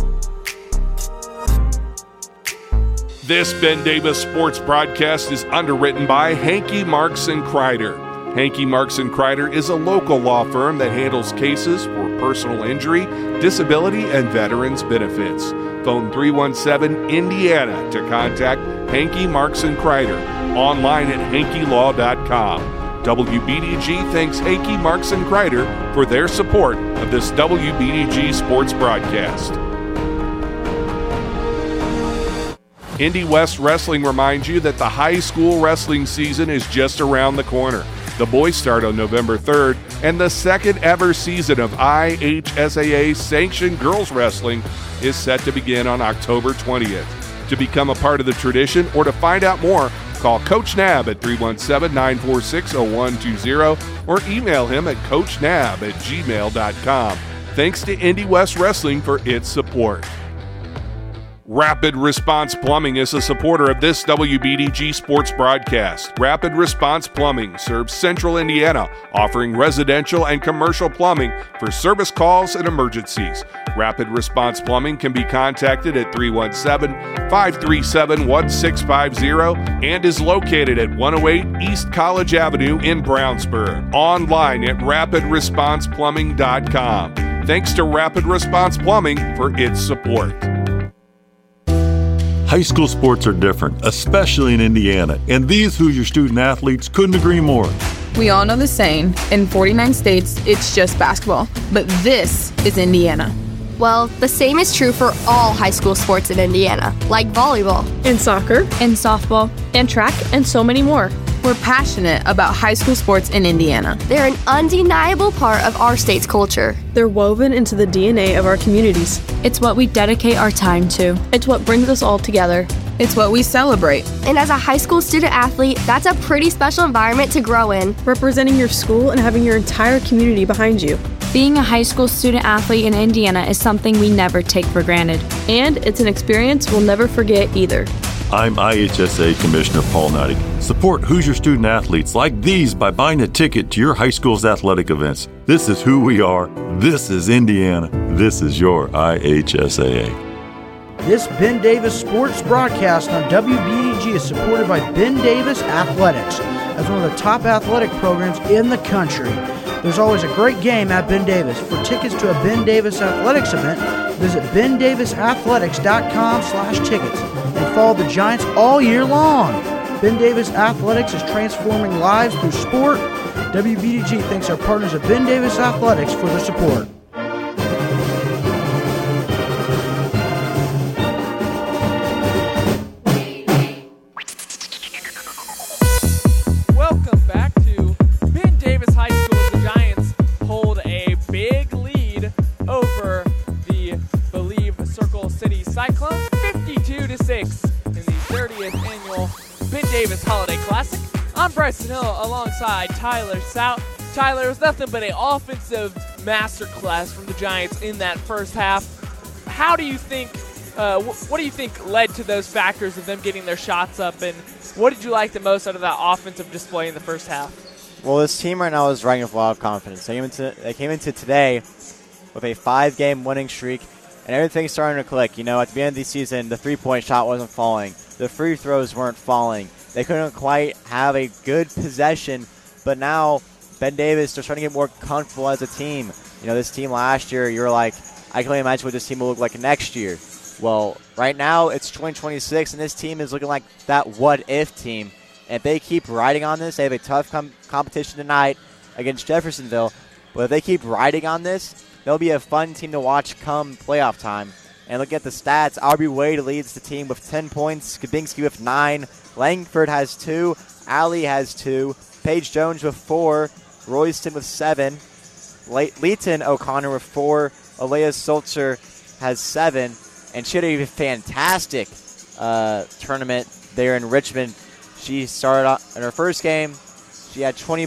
This Ben Davis Sports broadcast is underwritten by Hankey Marks and Kreider. Hankey Marks and Kreider is a local law firm that handles cases for personal injury, disability, and veterans benefits. Phone three one seven, Indiana to contact Hankey Marks and Kreider. Online at hankey law dot com. W B D G thanks Hankey Marks and Kreider for their support of this W B D G Sports broadcast. Indy West Wrestling reminds you that the high school wrestling season is just around the corner. The boys start on November third, and the second ever season of I H S A A sanctioned girls wrestling is set to begin on October twentieth. To become a part of the tradition or to find out more, call Coach Nab at three one seven, nine four six, zero one two zero or email him at coachnab at gmail dot com. Thanks to Indy West Wrestling for its support. Rapid Response Plumbing is a supporter of this W B D G sports broadcast. Rapid Response Plumbing serves Central Indiana, offering residential and commercial plumbing for service calls and emergencies. Rapid Response Plumbing can be contacted at three one seven, five three seven, one six five zero and is located at one oh eight East College Avenue in Brownsburg. Online at rapid response plumbing dot com. Thanks to Rapid Response Plumbing for its support. High school sports are different, especially in Indiana, and these Hoosier student athletes couldn't agree more. We all know the saying, in forty-nine states, it's just basketball. But this is Indiana. Well, the same is true for all high school sports in Indiana, like volleyball, and soccer, and softball, and track, and so many more. We're passionate about high school sports in Indiana. They're an undeniable part of our state's culture. They're woven into the D N A of our communities. It's what we dedicate our time to. It's what brings us all together. It's what we celebrate. And as a high school student athlete, that's a pretty special environment to grow in. Representing your school and having your entire community behind you. Being a high school student athlete in Indiana is something we never take for granted. And it's an experience we'll never forget either. I'm I H S A Commissioner Paul Nutty. Support Hoosier student athletes like these by buying a ticket to your high school's athletic events. This is who we are. This is Indiana. This is your I H S A A. This Ben Davis sports broadcast on W B D G is supported by Ben Davis Athletics as one of the top athletic programs in the country. There's always a great game at Ben Davis. For tickets to a Ben Davis Athletics event, visit ben davis athletics dot com slash tickets and follow the Giants all year long. Ben Davis Athletics is transforming lives through sport. W B D G thanks our partners at Ben Davis Athletics for their support. Welcome back to Ben Davis High School. The Giants hold a big lead over the Believe Circle City Cyclones, fifty-two to six in the thirtieth annual Ben Davis Holiday Classic. I'm Bryson Hill alongside Tyler Stout. Tyler, it was nothing but an offensive masterclass from the Giants in that first half. How do you think, uh, wh- what do you think led to those factors of them getting their shots up, and what did you like the most out of that offensive display in the first half? Well, this team right now is riding with a lot of confidence. They came into, they came into today with a five-game winning streak, and everything's starting to click. You know, at the end of the season, the three-point shot wasn't falling. The free throws weren't falling. They couldn't quite have a good possession, but now Ben Davis, they're starting to get more comfortable as a team. You know, this team last year, you were like, I can only imagine what this team will look like next year. Well, right now, it's twenty twenty-six, and this team is looking like that what-if team. And if they keep riding on this, they have a tough com- competition tonight against Jeffersonville. But if they keep riding on this, they'll be a fun team to watch come playoff time. And look at the stats. Aubrey Wade leads the team with ten points. Kabinski with nine. Langford has two. Alley has two. Paige Jones with four. Royston with seven. Le- Leighton O'Connor with four. Alea Sulzer has seven. And she had a fantastic uh, tournament there in Richmond. She started off in her first game. She had twenty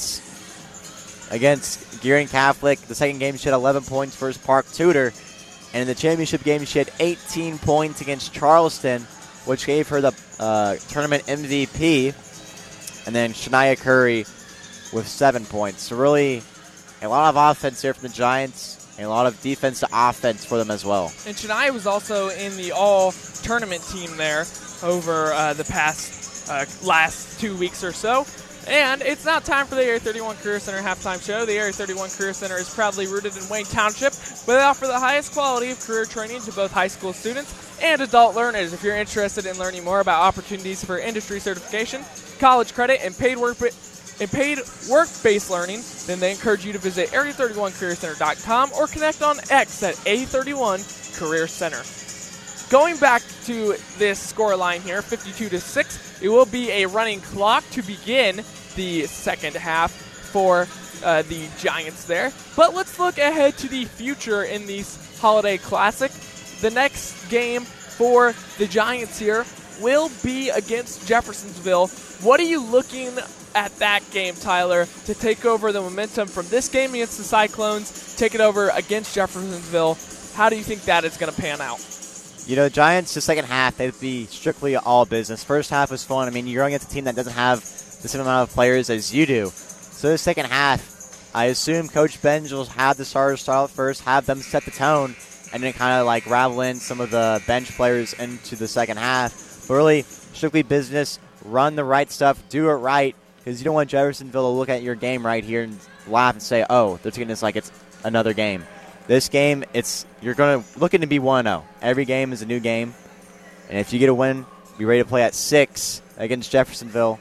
points against Gearing Catholic. The second game, she had eleven points versus Park Tudor. And in the championship game, she had eighteen points against Charleston, which gave her the uh, tournament M V P. And then Shania Curry with seven points. So really a lot of offense here from the Giants. And a lot of defense to offense for them as well. And Shania was also in the all-tournament team there over uh, the past uh, last two weeks or so. And it's now time for the Area thirty-one Career Center halftime show. The Area thirty-one Career Center is proudly rooted in Wayne Township, but they offer the highest quality of career training to both high school students and adult learners. If you're interested in learning more about opportunities for industry certification, college credit, and paid work and paid work-based learning, then they encourage you to visit area thirty-one career center dot com or connect on X at A thirty-one Career Center. going back to this score line here, fifty-two to six, it will be a running clock to begin the second half for uh, the Giants there. But let's look ahead to the future in this Holiday Classic. The next game for the Giants here will be against Jeffersonville. What are you looking at that game, Tyler, to take over the momentum from this game against the Cyclones, take it over against Jeffersonville? How do you think that is going to pan out? You know, Giants, the second half, they'd be strictly all business. First half was fun. I mean, you're going against a team that doesn't have the same amount of players as you do. So the second half, I assume Coach Benj will have the starters start out first, have them set the tone, and then kind of like ravel in some of the bench players into the second half. But really, strictly business, run the right stuff, do it right, because you don't want Jeffersonville to look at your game right here and laugh and say, oh, they're taking this like it's another game. This game, it's you're going to looking to be one and oh. Every game is a new game. And if you get a win, be ready to play at six against Jeffersonville.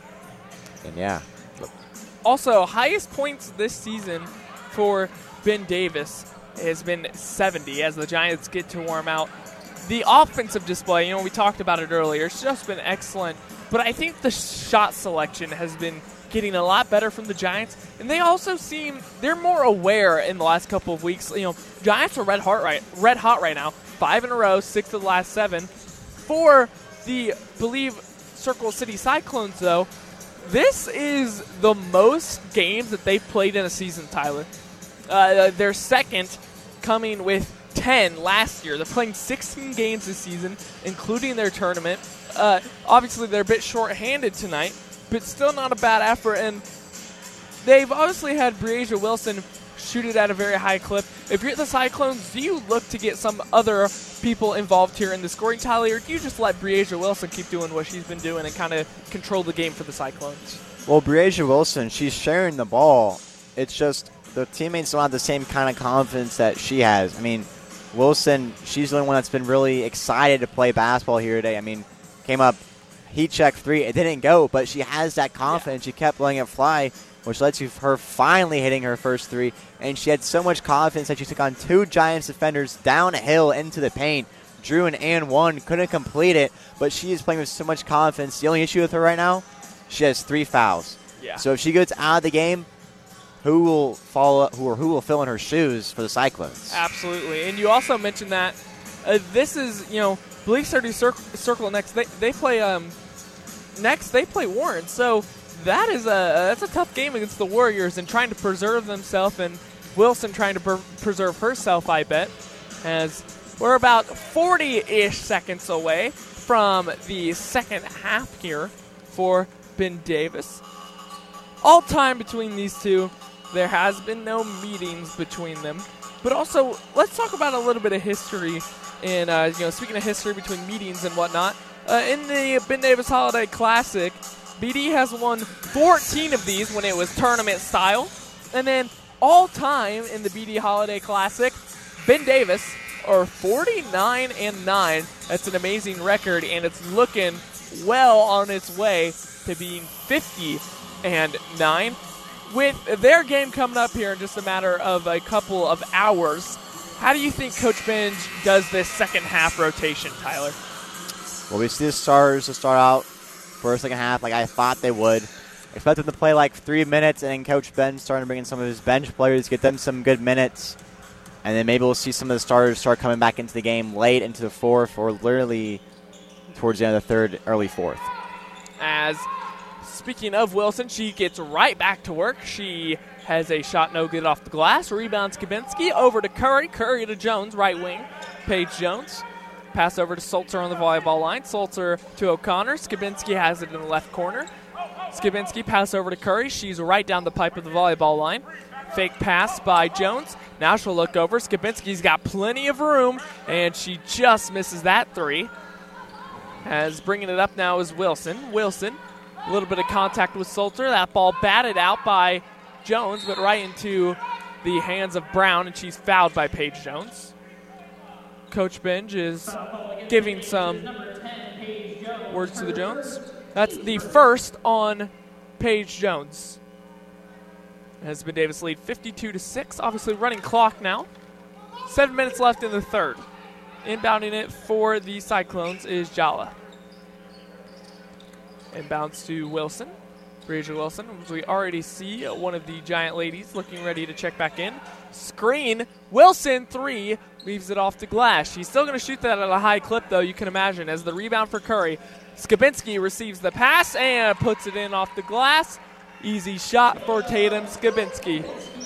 And, yeah. Also, highest points this season for Ben Davis has been seventy as the Giants get to warm out. The offensive display, you know, we talked about it earlier, it's just been excellent. But I think the shot selection has been getting a lot better from the Giants, and they also seem they're more aware in the last couple of weeks. You know, Giants are red hot right, red hot right now, five in a row, six of the last seven. For the Believe Circle City Cyclones, though, this is the most games that they've played in a season, Tyler. Uh, they're second, coming with ten last year. They're playing sixteen games this season, including their tournament. Uh, obviously, they're a bit short-handed tonight, but still not a bad effort. And they've obviously had Breasia Wilson shoot it at a very high clip. If you're at the Cyclones, do you look to get some other people involved here in the scoring tally, or do you just let Breasia Wilson keep doing what she's been doing and kind of control the game for the Cyclones? Well, Breasia Wilson, she's sharing the ball. It's just the teammates don't have the same kind of confidence that she has. I mean, Wilson, she's the only one that's been really excited to play basketball here today. I mean, came up, heat check three. It didn't go, but she has that confidence. Yeah. She kept letting it fly, which led to her finally hitting her first three. And she had so much confidence that she took on two Giants defenders downhill into the paint. Drew and Ann one, couldn't complete it, but she is playing with so much confidence. The only issue with her right now, she has three fouls. Yeah. So if she gets out of the game, who will follow? Who or who will fill in her shoes for the Cyclones? Absolutely. And you also mentioned that uh, this is, you know, Believe City Circle, Circle next. They they play um next. They play Warren. So that is a that's a tough game against the Warriors and trying to preserve themselves, and Wilson trying to per- preserve herself. I bet, as we're about forty-ish seconds away from the second half here for Ben Davis. All time between these two. There has been no meetings between them. But also, let's talk about a little bit of history. And, uh, you know, speaking of history between meetings and whatnot, uh, in the Ben Davis Holiday Classic, B D has won fourteen of these when it was tournament style. And then all time in the B D Holiday Classic, Ben Davis are forty-nine and nine. That's an amazing record, and it's looking well on its way to being fifty and nine. With their game coming up here in just a matter of a couple of hours, how do you think Coach Benj does this second half rotation, Tyler? Well, we see the Stars to start out for a second half like I thought they would. Expect them to play like three minutes, and then Coach Benj starting to bring in some of his bench players, get them some good minutes, and then maybe we'll see some of the starters start coming back into the game late into the fourth or literally towards the end of the third, early fourth. As speaking of Wilson, she gets right back to work. She has a shot no good off the glass. Rebound Skibinski over to Curry. Curry to Jones, right wing. Paige Jones. Pass over to Sulzer on the volleyball line. Sulzer to O'Connor. Skibinski has it in the left corner. Skibinski pass over to Curry. She's right down the pipe of the volleyball line. Fake pass by Jones. Now she'll look over. Skibinski's got plenty of room, and she just misses that three. As bringing it up now is Wilson. Wilson. A little bit of contact with Sulzer. That ball batted out by Jones, but right into the hands of Brown, and she's fouled by Paige Jones. Coach Benj is giving some words to the Jones. That's the first on Paige Jones. Has Ben Davis lead fifty-two to six. Obviously running clock now. Seven minutes left in the third. Inbounding it for the Cyclones is Jala. Inbounds to Wilson. Breasia Wilson, as we already see one of the Giant ladies looking ready to check back in. Screen. Wilson, three. Leaves it off the glass. She's still going to shoot that at a high clip, though, you can imagine, as the rebound for Curry. Skabinski receives the pass and puts it in off the glass. Easy shot for Tatum Skabinski.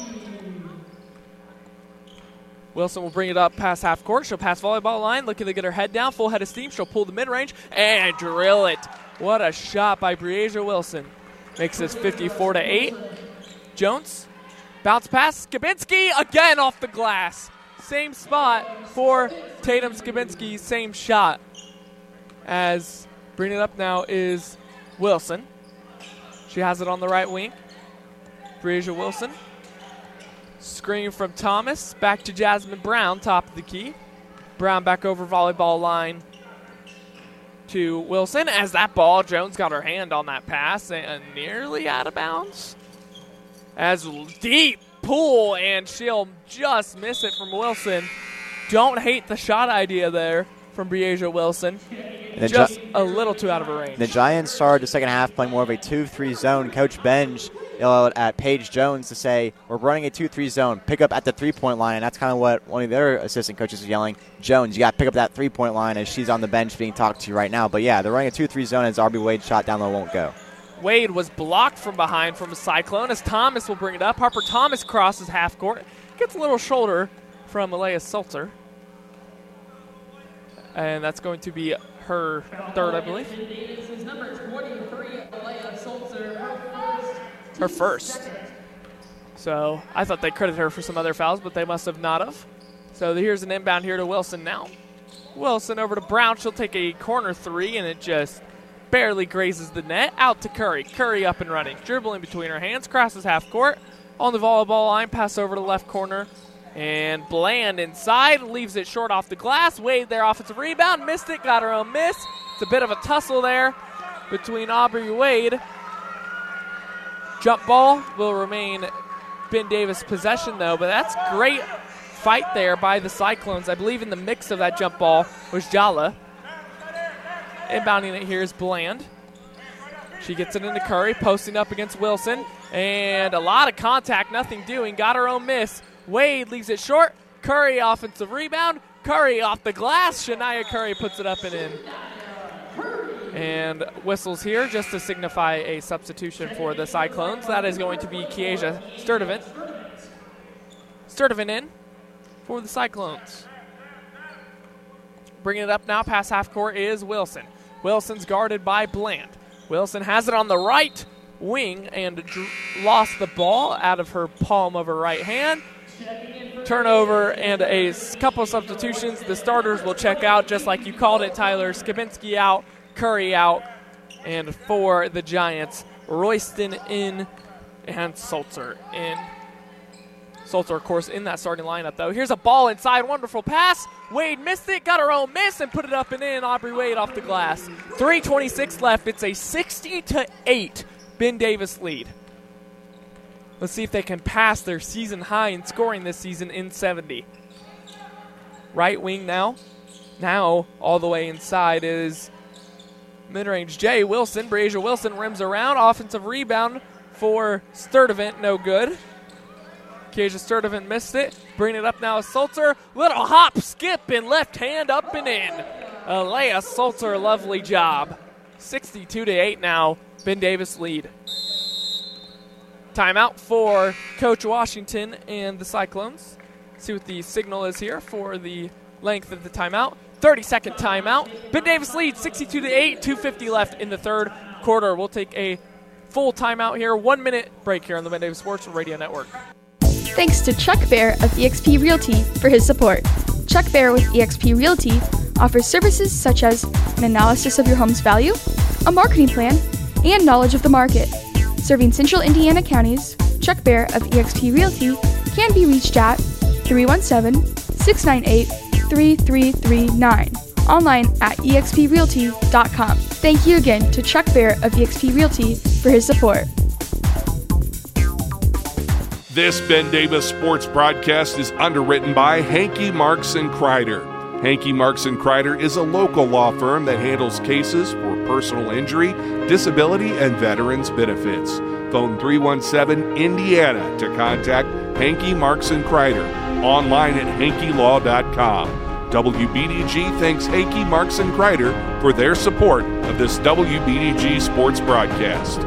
Wilson will bring it up past half court. She'll pass volleyball line, looking to get her head down, full head of steam. She'll pull the mid-range and drill it. What a shot by Breasia Wilson. Makes this fifty-four to eight. Jones, bounce pass. Skabinski again off the glass. Same spot for Tatum Skabinski, same shot. As bringing it up now is Wilson. She has it on the right wing. Breasia Wilson. Screen from Thomas. Back to Jasmine Brown, top of the key. Brown back over volleyball line to Wilson. As that ball, Jones got her hand on that pass and nearly out of bounds. As deep pull, and she'll just miss it from Wilson. Don't hate the shot idea there from Breasia Wilson. Just Gi- a little too out of her range. The Giants started the second half playing more of a two three zone. Coach Benj yelled at Paige Jones to say, we're running a two three zone. Pick up at the three-point line. And that's kind of what one of the other assistant coaches is yelling. Jones, you got to pick up that three-point line, as she's on the bench being talked to right now. But, yeah, they're running a two three zone as R B Wade shot down low won't go. Wade was blocked from behind from a Cyclone as Thomas will bring it up. Harper Thomas crosses half court. Gets a little shoulder from Alea Sulzer. And that's going to be her third, I believe. Her first. So I thought they credited her for some other fouls, but they must have not have. So here's an inbound here to Wilson now. Wilson over to Brown. She'll take a corner three, and it just barely grazes the net. Out to Curry. Curry up and running. Dribbling between her hands. Crosses half court. On the volleyball line. Pass over to the left corner. And Bland inside. Leaves it short off the glass. Wade there. Offensive rebound. Missed it. Got her own miss. It's a bit of a tussle there between Aubrey Wade. Jump ball will remain Ben Davis possession, though. But that's great fight there by the Cyclones. I believe in the mix of that jump ball was Jala. Inbounding it here is Bland. She gets it into Curry, posting up against Wilson. And a lot of contact, nothing doing. Got her own miss. Wade leaves it short. Curry offensive rebound. Curry off the glass. Shania Curry puts it up and in. And whistles here just to signify a substitution for the Cyclones. That is going to be Kiesia Sturdivant. Sturdivant in for the Cyclones. Bringing it up now past half court is Wilson. Wilson's guarded by Bland. Wilson has it on the right wing and dr- lost the ball out of her palm of her right hand. Turnover and a couple of substitutions. The starters will check out just like you called it, Tyler. Skabinski out, Curry out, and for the Giants, Royston in and Sulzer in. Sulzer, of course, in that starting lineup, though. Here's a ball inside. Wonderful pass. Wade missed it, got her own miss, and put it up and in. Aubrey Wade off the glass. three twenty-six left. It's a sixty to eight Ben Davis lead. Let's see if they can pass their season high in scoring this season in seventy. Right wing now. Now, all the way inside is mid-range Jay Wilson. Breasia Wilson rims around. Offensive rebound for Sturdivant. No good. Kiesia Sturdivant missed it. Bring it up now is Sulzer. Little hop, skip, and left hand up and in. Alea Sulzer, lovely job. sixty-two to eight now. Ben Davis lead. Timeout for Coach Washington and the Cyclones. See what the signal is here for the length of the timeout. thirty-second timeout. Ben Davis leads sixty-two to eight. two fifty left in the third quarter. We'll take a full timeout here. One minute break here on the Ben Davis Sports Radio Network. Thanks to Chuck Bear of eXp Realty for his support. Chuck Bear with eXp Realty offers services such as an analysis of your home's value, a marketing plan, and knowledge of the market. Serving Central Indiana counties, Chuck Bear of eXp Realty can be reached at three one seven, six nine eight, three three three nine. Online at e x p realty dot com. Thank you again to Chuck Bear of eXp Realty for his support. This Ben Davis Sports broadcast is underwritten by Hankey Marks and Kreider. Hankey Marks and Kreider is a local law firm that handles cases for personal injury, disability, and veterans benefits. Phone three one seven Indiana to contact Hankey Marks and Kreider. Online at hankey law dot com. W B D G thanks Hankey Marks and Kreider for their support of this W B D G sports broadcast.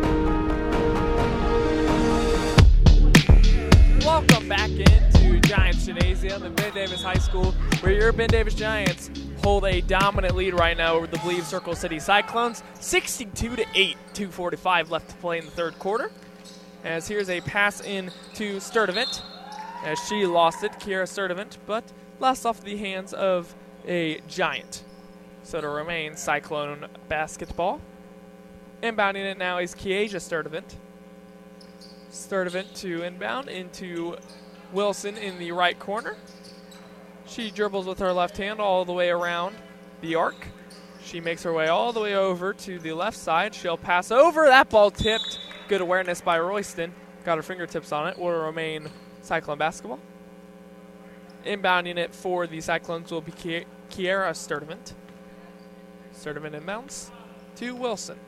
Welcome back into Giants Gymnasium at Ben Davis High School, where your Ben Davis Giants hold a dominant lead right now over the Believe Circle City Cyclones, sixty-two to eight, two forty-five left to play in the third quarter. As here's a pass in to Sturdivant, as she lost it, Kiera Sturdivant, but lost off the hands of a Giant. So to remain Cyclone basketball. Inbounding it now is Kiesia Sturdivant. Sturdivant to inbound into Wilson in the right corner. She dribbles with her left hand all the way around the arc. She makes her way all the way over to the left side. She'll pass over. That ball tipped. Good awareness by Royston. Got her fingertips on it. Will remain Cyclone basketball. Inbounding it for the Cyclones will be Ki- Kiera Sturdivant. Sturdivant inbounds to Wilson.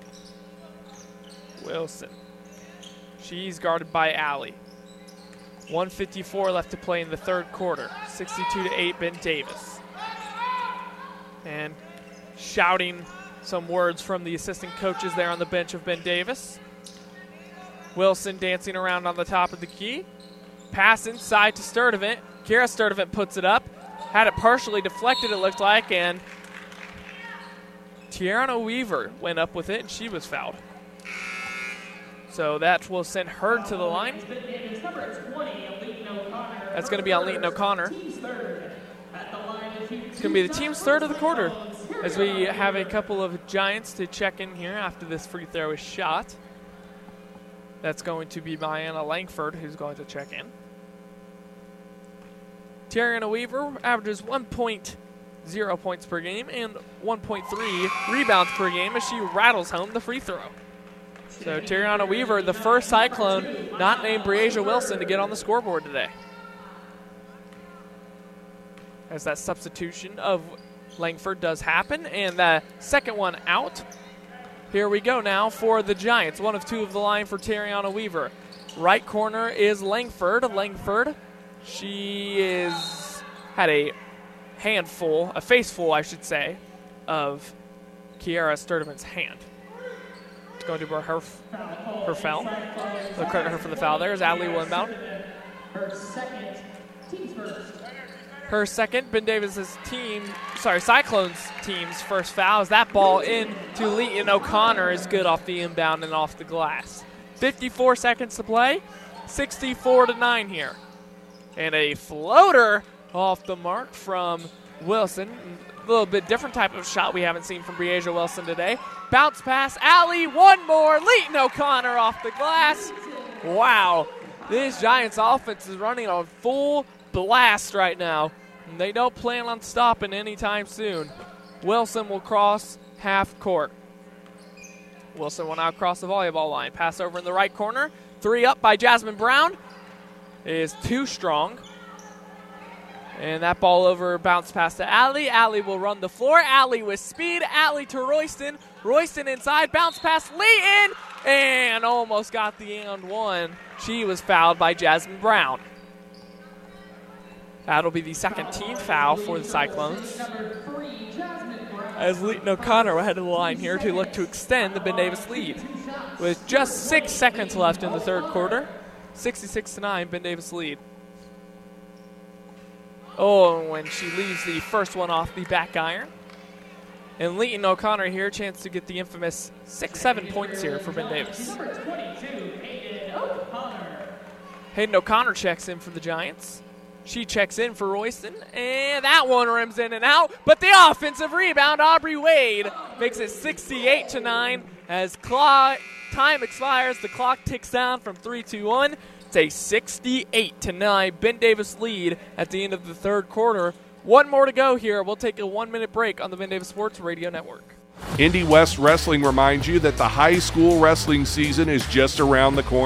Wilson. She's guarded by Allie. one fifty-four left to play in the third quarter. sixty-two to eight, Ben Davis. And shouting some words from the assistant coaches there on the bench of Ben Davis. Wilson dancing around on the top of the key. Pass inside to Sturdivant. Kiera Sturdivant puts it up. Had it partially deflected, it looked like, and Tiarana Weaver went up with it, and she was fouled. So that will send her to the line. That's going to be on Leighton O'Connor. It's going to be the team's third of the quarter, as we have a couple of Giants to check in here after this free throw is shot. That's going to be Diana Langford who's going to check in. Tiarana Weaver averages one point oh points per game and one point three rebounds per game as she rattles home the free throw. So Tiarana Weaver, the first Cyclone not named Breasia Wilson to get on the scoreboard today. As that substitution of Langford does happen, and the second one out. Here we go now for the Giants. One of two of the line for Tiarana Weaver. Right corner is Langford. Langford, she is had a handful, a faceful, I should say, of Kiera Sturdivant's hand. It's going to be her, her foul. So credit her for the foul there as Adley will inbound. Her second, team's first. Her second, Ben Davis's team, sorry, Cyclones team's first foul. As that ball in to Leighton O'Connor is good off the inbound and off the glass. fifty-four seconds to play, sixty-four to nine here. And a floater off the mark from Wilson. A little bit different type of shot we haven't seen from Breasia Wilson today. Bounce pass, alley, one more. Leighton O'Connor off the glass. Wow, this Giants offense is running on full blast right now. And they don't plan on stopping anytime soon. Wilson will cross half court. Wilson will now cross the volleyball line. Pass over in the right corner. Three up by Jasmine Brown is too strong. And that ball over, bounce pass to Allie. Allie will run the floor. Allie with speed. Allie to Royston. Royston inside. Bounce pass Leighton. And almost got the and one. She was fouled by Jasmine Brown. That'll be the second team foul for the Cyclones. As Leighton O'Connor will head to the line here to look to extend the Ben Davis lead. With just six seconds left in the third quarter. sixty-six to nine, Ben Davis lead. Oh, and when she leaves the first one off the back iron. And Leighton O'Connor here, chance to get the infamous six, seven points here for Ben Davis. Hayden O'Connor checks in for the Giants. She checks in for Royston, and that one rims in and out. But the offensive rebound, Aubrey Wade, makes it sixty-eight to nine. As clock, time expires, the clock ticks down from three two one. It's a sixty-eight to nine Ben Davis lead at the end of the third quarter. One more to go here. We'll take a one-minute break on the Ben Davis Sports Radio Network. Indy West Wrestling reminds you that the high school wrestling season is just around the corner.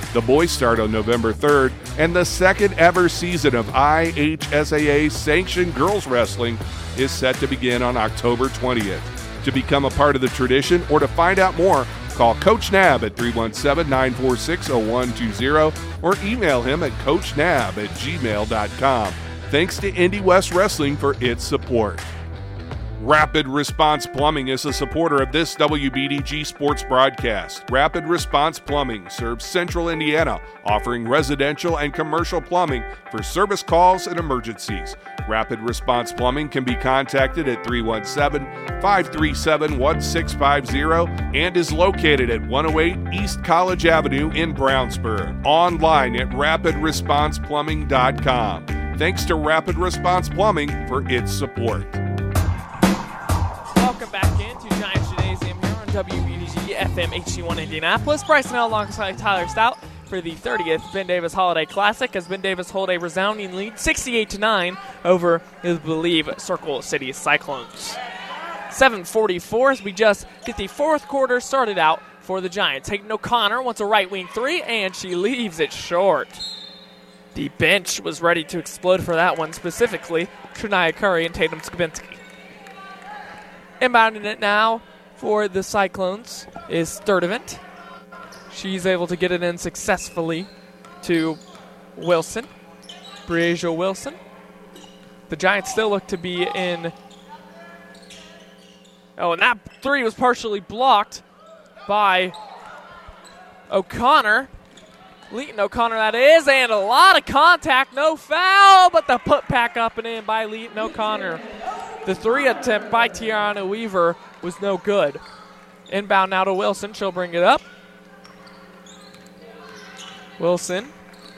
The boys start on November third, and the second ever season of I H S A A sanctioned girls wrestling is set to begin on October twentieth. To become a part of the tradition or to find out more, call Coach Nab at three one seven, nine four six, zero one two zero or email him at coachnab at gmail dot com. Thanks to Indy West Wrestling for its support. Rapid Response Plumbing is a supporter of this W B D G sports broadcast. Rapid Response Plumbing serves Central Indiana, offering residential and commercial plumbing for service calls and emergencies. Rapid Response Plumbing can be contacted at three one seven, five three seven, one six five zero and is located at one oh eight East College Avenue in Brownsburg. Online at rapid response plumbing dot com. Thanks to Rapid Response Plumbing for its support. Welcome back into Giants Gymnasium here on W B D G F M H D one Indianapolis. Bryson Hill alongside Tyler Stout for the thirtieth Ben Davis Holiday Classic as Ben Davis hold a resounding lead, sixty-eight to nine, over the Believe Circle City Cyclones. seven forty-four as we just get the fourth quarter started out for the Giants. Hayden O'Connor wants a right wing three, and she leaves it short. The bench was ready to explode for that one, specifically Trinaya Curry and Tatum Skabinski. Inbounding it now for the Cyclones is Sturdivant. She's able to get it in successfully to Wilson. Breasia Wilson. The Giants still look to be in. Oh, and that three was partially blocked by O'Connor. Leighton O'Connor, that is, and a lot of contact, no foul, but the put back up and in by Leighton O'Connor. The three attempt by Tiana Weaver was no good. Inbound now to Wilson. She'll bring it up. Wilson.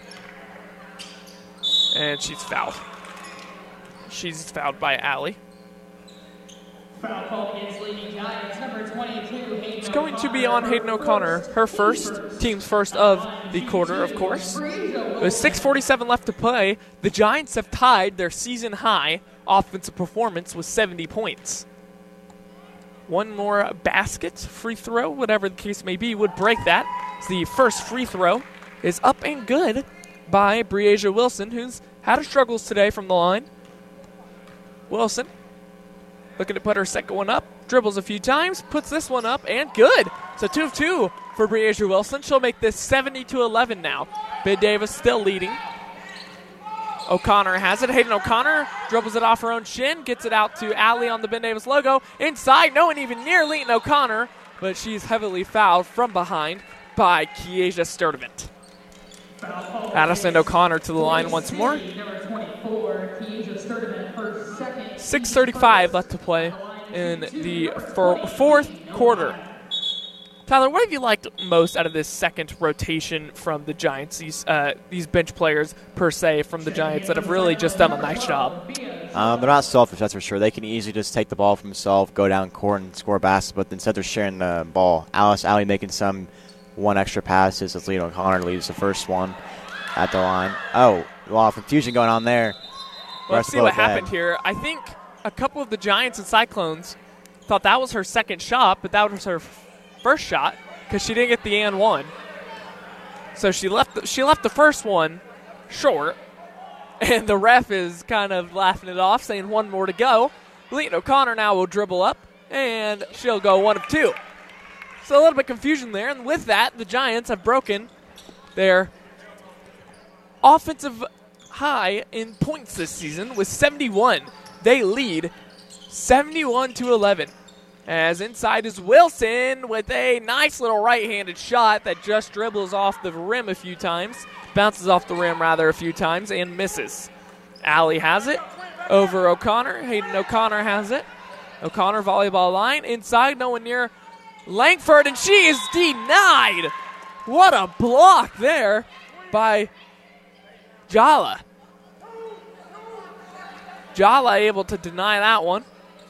And she's fouled. She's fouled by Allie. Foul call against Lady Giants, number twenty-two, Hayden It's going to be on Hayden O'Connor, her first, team's first of the quarter, of course. With six forty-seven left to play, the Giants have tied their season high offensive performance with seventy points. One more basket, free throw, whatever the case may be, would break that. So the first free throw is up and good by Breasia Wilson, who's had her struggles today from the line. Wilson looking to put her second one up, dribbles a few times, puts this one up, and good. So two of two for Breasia Wilson. She'll make this seventy to eleven now. Ben Davis still leading. O'Connor has it. Hayden O'Connor dribbles it off her own shin, gets it out to Allie on the Ben Davis logo. Inside, no one even near Leighton O'Connor, but she's heavily fouled from behind by Kiesia Sturdivant. Addison O'Connor to the line once more. six thirty-five left to play in the fourth quarter. Tyler, what have you liked most out of this second rotation from the Giants, these uh, these bench players, per se, from the Giants that have really just done a nice job? Um, they're not selfish, that's for sure. They can easily just take the ball from themselves, go down court, and score a basket, but instead they're sharing the ball. Alice Alley making some one extra passes as Leighton O'Connor leaves the first one at the line. Oh, a lot of confusion going on there. Well, let's see what happened here. I think a couple of the Giants and Cyclones thought that was her second shot, but that was her first shot because she didn't get the and one. So she left the, she left the first one short, and the ref is kind of laughing it off, saying one more to go. Leighton O'Connor now will dribble up, and she'll go one of two. So a little bit of confusion there, and with that, the Giants have broken their offensive high in points this season with seventy-one. They lead seventy-one to eleven. As inside is Wilson with a nice little right-handed shot that just dribbles off the rim a few times, bounces off the rim rather a few times, and misses. Allie has it over O'Connor. Hayden O'Connor has it. O'Connor volleyball line. Inside, no one near Langford, and she is denied. What a block there by Jala. Jala able to deny that one,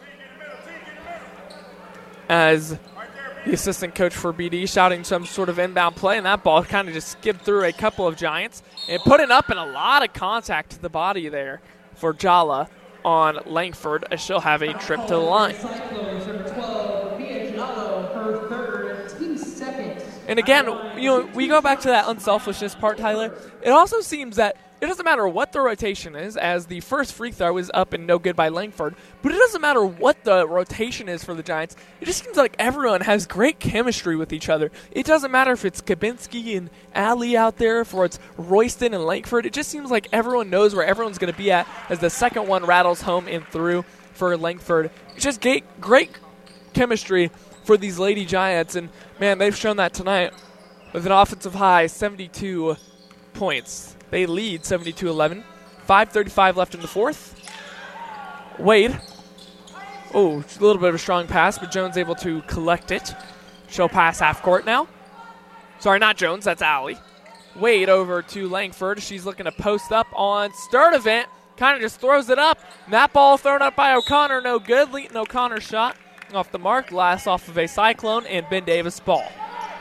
as the assistant coach for B D shouting some sort of inbound play, and that ball kind of just skimmed through a couple of Giants and put it up in a lot of contact to the body there for Jala on Langford, as she'll have a trip to the line. And again, you know, we go back to that unselfishness part, Tyler. It also seems that it doesn't matter what the rotation is, as the first free throw is up and no good by Langford, but it doesn't matter what the rotation is for the Giants. It just seems like everyone has great chemistry with each other. It doesn't matter if it's Kabinski and Alley out there, or it's Royston and Langford. It just seems like everyone knows where everyone's going to be at as the second one rattles home and through for Langford. It's just great, great chemistry for these Lady Giants, and, man, they've shown that tonight with an offensive high, seventy-two points. They lead seventy-two eleven. five thirty-five left in the fourth. Wade. Oh, a little bit of a strong pass, but Jones able to collect it. She'll pass half court now. Sorry, not Jones. That's Alley. Wade over to Langford. She's looking to post up on Sturdivant. Kind of just throws it up. And that ball thrown up by O'Connor. No good. Leighton O'Connor shot off the mark. Last off of a Cyclone and Ben Davis ball.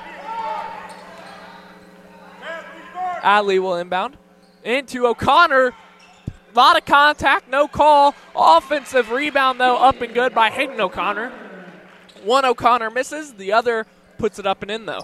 Adley will inbound into O'Connor. A lot of contact, no call. Offensive rebound, though, up and good by Hayden O'Connor. One O'Connor misses. The other puts it up and in, though.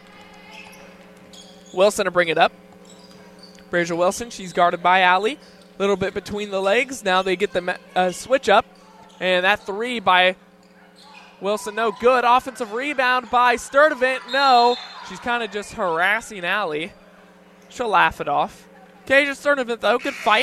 Wilson to bring it up. Brazier Wilson, she's guarded by Alley. A little bit between the legs. Now they get the uh, switch up. And that three by Wilson, no good. Offensive rebound by Sturdivant, no. She's kind of just harassing Alley. She'll laugh it off. Kasia Sturdivant, though, good fight.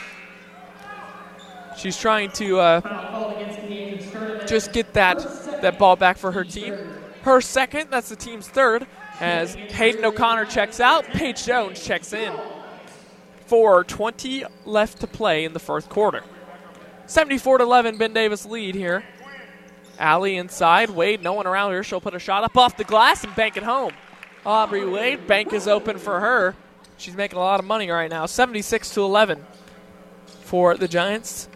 She's trying to uh, just get that, that ball back for her team. Her second, that's the team's third, as Hayden O'Connor checks out. Paige Jones checks in. four twenty left to play in the first quarter. seventy-four to eleven, Ben Davis lead here. Alley inside. Wade, no one around her. She'll put a shot up off the glass and bank it home. Aubrey Wade, bank is open for her. She's making a lot of money right now. seventy-six to eleven for the Giants.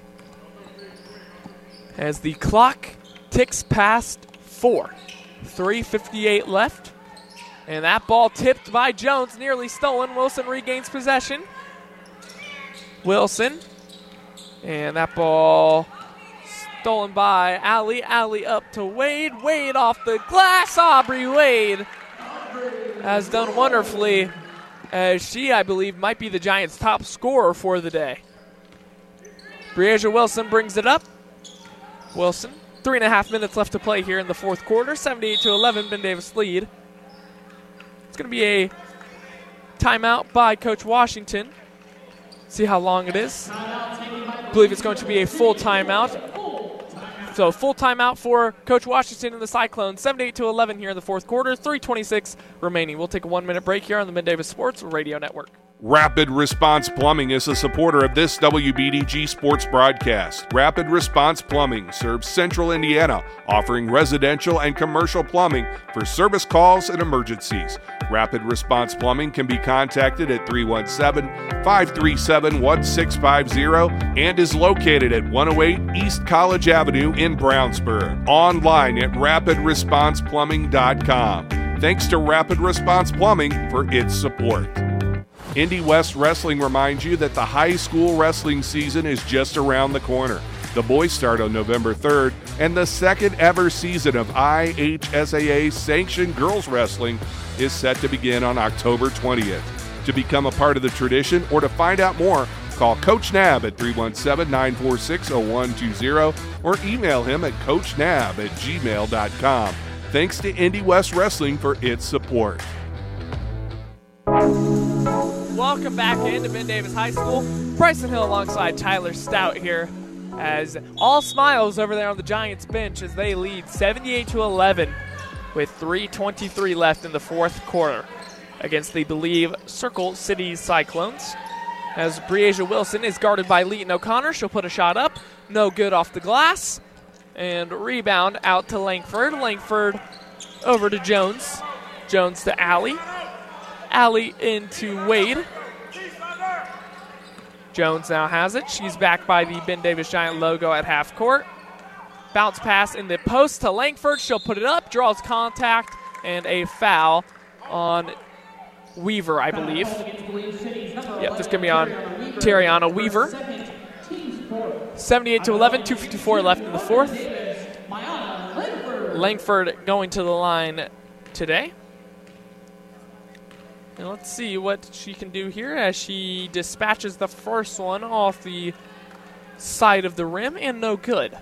As the clock ticks past four. three fifty-eight left. And that ball tipped by Jones, nearly stolen. Wilson regains possession. Wilson. And that ball stolen by Alley. Alley up to Wade. Wade off the glass. Aubrey Wade has done wonderfully, as she, I believe, might be the Giants' top scorer for the day. Breasia Wilson brings it up. Wilson, three and a half minutes left to play here in the fourth quarter. seventy-eight to eleven, Ben Davis lead. It's going to be a timeout by Coach Washington. See how long it is. I believe it's going to be a full timeout. So full timeout for Coach Washington and the Cyclones. seventy-eight to eleven here in the fourth quarter. three twenty-six remaining. We'll take a one-minute break here on the Ben Davis Sports Radio Network. Rapid Response Plumbing is a supporter of this W B D G sports broadcast. Rapid Response Plumbing serves Central Indiana, offering residential and commercial plumbing for service calls and emergencies. Rapid Response Plumbing can be contacted at three one seven, five three seven, one six five zero and is located at one oh eight East College Avenue in Brownsburg. Online at rapid response plumbing dot com. Thanks to Rapid Response Plumbing for its support. Indy West Wrestling reminds you that the high school wrestling season is just around the corner. The boys start on November third, and the second ever season of I H S A A sanctioned girls wrestling is set to begin on October twentieth. To become a part of the tradition or to find out more, call Coach Nab at three one seven, nine four six, zero one two zero or email him at coach nab at gmail dot com. Thanks to Indy West Wrestling for its support. Welcome back into Ben Davis High School. Bryson Hill alongside Tyler Stout here, as all smiles over there on the Giants bench as they lead seventy-eight to eleven with three twenty-three left in the fourth quarter against the Believe Circle City Cyclones. As Breasia Wilson is guarded by Leighton O'Connor. She'll put a shot up. No good off the glass. And rebound out to Langford. Langford over to Jones. Jones to Alley. Alley into Wade. Jones now has it. She's back by the Ben Davis Giant logo at half court. Bounce pass in the post to Langford. She'll put it up, draws contact, and a foul on Weaver, I believe. Yep, this is going to be on Terriana Weaver. seventy-eight to eleven, two fifty-four left in the fourth. Langford going to the line today. And let's see what she can do here as she dispatches the first one off the side of the rim, and no good.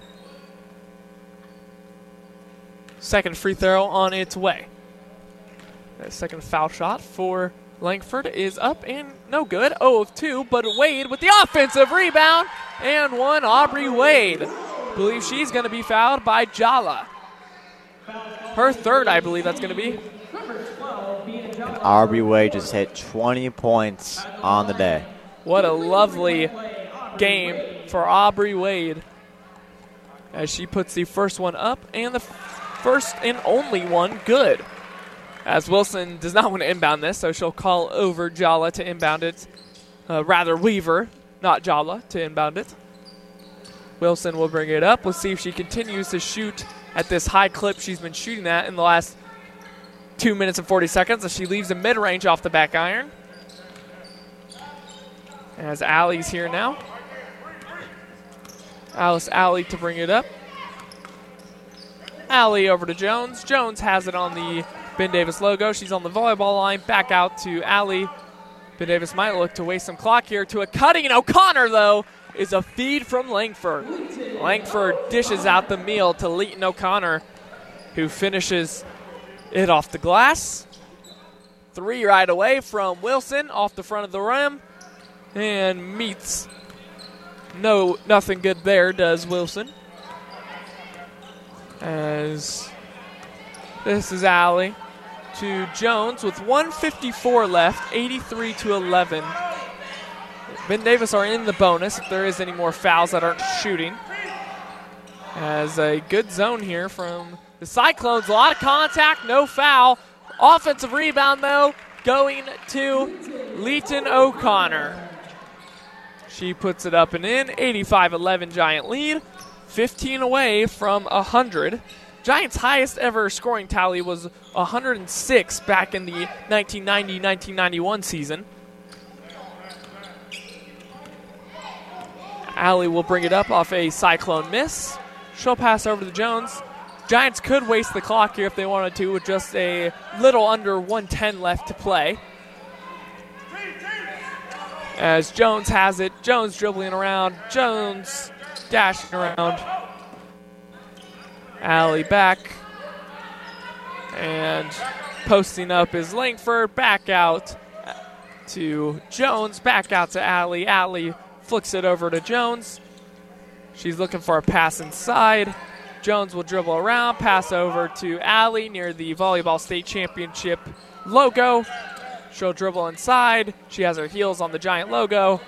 Second free throw on its way. That second foul shot for Langford is up and no good. oh of two, but Wade with the offensive rebound and one. Aubrey Wade. I believe she's going to be fouled by Jala. Her third, I believe that's going to be. And Aubrey Wade just hit twenty points on the day. What a lovely game for Aubrey Wade as she puts the first one up and the first and only one good. As Wilson does not want to inbound this, so she'll call over Jala to inbound it. Uh, rather, Weaver, not Jala, to inbound it. Wilson will bring it up. We'll see if she continues to shoot at this high clip she's been shooting at in the last two minutes and forty seconds as she leaves the mid-range off the back iron. As Allie's here now. Alice Allie to bring it up. Allie over to Jones. Jones has it on the Ben Davis logo. She's on the volleyball line. Back out to Allie. Ben Davis might look to waste some clock here to a cutting. And O'Connor, though, is a feed from Langford. Langford dishes out the meal to Leighton O'Connor, who finishes it off the glass. Three right away from Wilson off the front of the rim. And meets no nothing good there, does Wilson. As this is Allie to Jones with one fifty-four left, eighty-three to eleven. Ben Davis are in the bonus if there is any more fouls that aren't shooting. As a good zone here from the Cyclones. A lot of contact, no foul. Offensive rebound, though, going to Leighton O'Connor. She puts it up and in. eighty-five eleven Giant lead. fifteen away from one hundred. Giants' highest ever scoring tally was one hundred six back in the nineteen ninety nineteen ninety-one season. Allie will bring it up off a Cyclone miss. She'll pass over to Jones. Giants could waste the clock here if they wanted to with just a little under one ten left to play. As Jones has it. Jones dribbling around. Jones dashing around. Allie back. And posting up is Langford. Back out to Jones. Back out to Allie. Allie flicks it over to Jones. She's looking for a pass inside. Jones will dribble around, pass over to Allie near the Volleyball State Championship logo. She'll dribble inside. She has her heels on the Giant logo.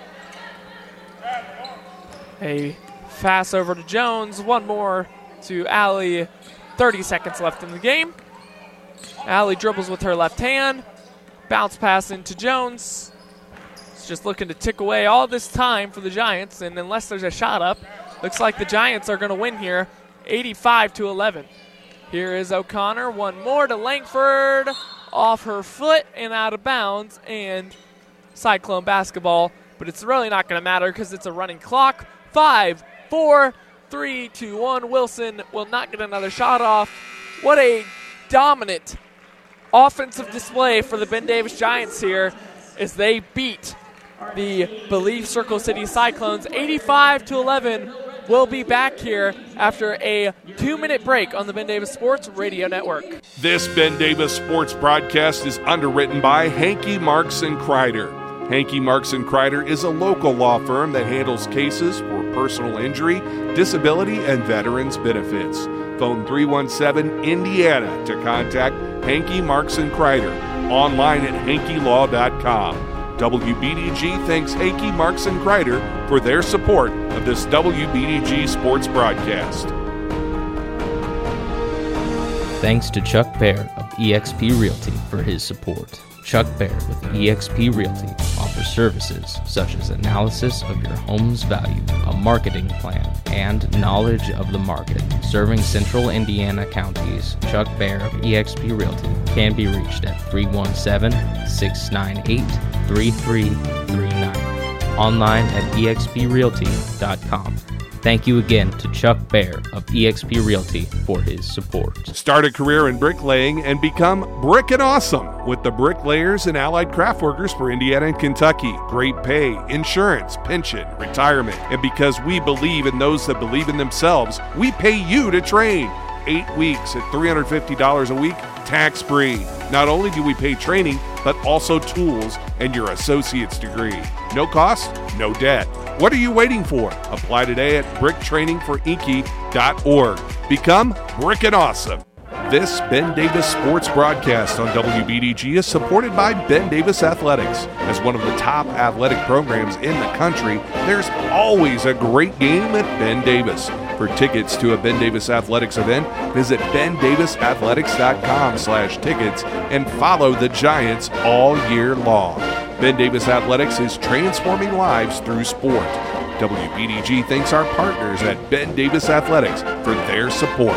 A pass over to Jones. One more to Allie. thirty seconds left in the game. Allie dribbles with her left hand. Bounce pass into Jones. It's just looking to tick away all this time for the Giants, and unless there's a shot up, looks like the Giants are going to win here, eighty-five to eleven. Here is O'Connor. One more to Langford. Off her foot and out of bounds, and Cyclone basketball. But it's really not going to matter because it's a running clock. Five, four, three, two, one. Wilson will not get another shot off. What a dominant offensive display for the Ben Davis Giants here as they beat the Believe Circle City Cyclones eighty-five to eleven. We'll be back here after a two-minute break on the Ben Davis Sports Radio Network. This Ben Davis Sports broadcast is underwritten by Hankey Marks and Kreider. Hankey Marks and Kreider is a local law firm that handles cases for personal injury, disability, and veterans benefits. Phone three one seven Indiana to contact Hankey Marks and Kreider. Online at hankey law dot com. W B D G thanks Hankey Marks and Kreider for their support of this W B D G sports broadcast. Thanks to Chuck Bear of eXp Realty for his support. Chuck Bear with eXp Realty offers services such as analysis of your home's value, a marketing plan, and knowledge of the market. Serving central Indiana counties, Chuck Bear of eXp Realty can be reached at three one seven, six nine eight, three three three nine. Online at e x p realty dot com. Thank you again to Chuck Bear of eXp Realty for his support. Start a career in bricklaying and become Brickin' Awesome with the Bricklayers and Allied Craft Workers for Indiana and Kentucky. Great pay, insurance, pension, retirement. And because we believe in those that believe in themselves, we pay you to train. Eight weeks at three hundred fifty dollars a week, tax-free. Not only do we pay training, but also tools and your associate's degree. No cost, no debt. What are you waiting for? Apply today at brick training for inky dot org. Become Brickin' Awesome. This Ben Davis Sports broadcast on W B D G is supported by Ben Davis Athletics. As one of the top athletic programs in the country, there's always a great game at Ben Davis. For tickets to a Ben Davis Athletics event, visit ben davis athletics dot com slash tickets and follow the Giants all year long. Ben Davis Athletics is transforming lives through sport. W B D G thanks our partners at Ben Davis Athletics for their support.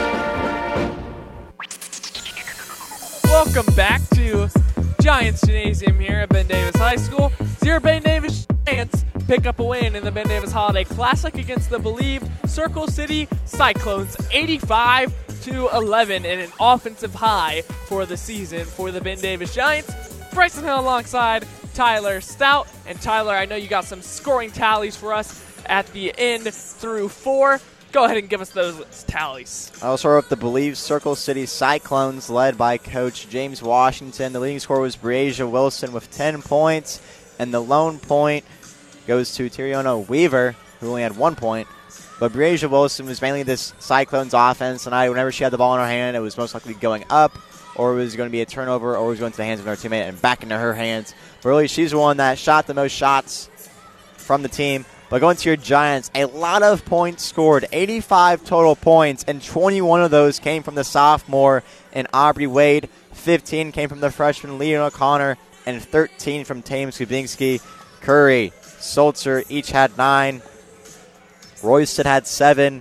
Welcome back to Giants Gymnasium here at Ben Davis High School. Zero Ben Davis Giants pick up a win in the Ben Davis Holiday Classic against the Believe Circle City Cyclones, eighty-five to eleven, in an offensive high for the season for the Ben Davis Giants. Bryson Hill alongside Tyler Stout. And Tyler, I know you got some scoring tallies for us at the end through four. Go ahead and give us those tallies. I'll start with the Believe Circle City Cyclones, led by Coach James Washington. The leading scorer was Breasia Wilson with ten points, and the lone point goes to Tiriona Weaver, who only had one point. But Breasia Wilson was mainly this Cyclones offense tonight. Whenever she had the ball in her hand, it was most likely going up, or it was going to be a turnover, or it was going to the hands of her teammate and back into her hands. But really, she's the one that shot the most shots from the team. But going to your Giants, a lot of points scored, eighty-five total points, and twenty-one of those came from the sophomore and Aubrey Wade. fifteen came from the freshman Leon O'Connor, and thirteen from Thames Kubinski. Curry, Sulzer each had nine. Royston had seven.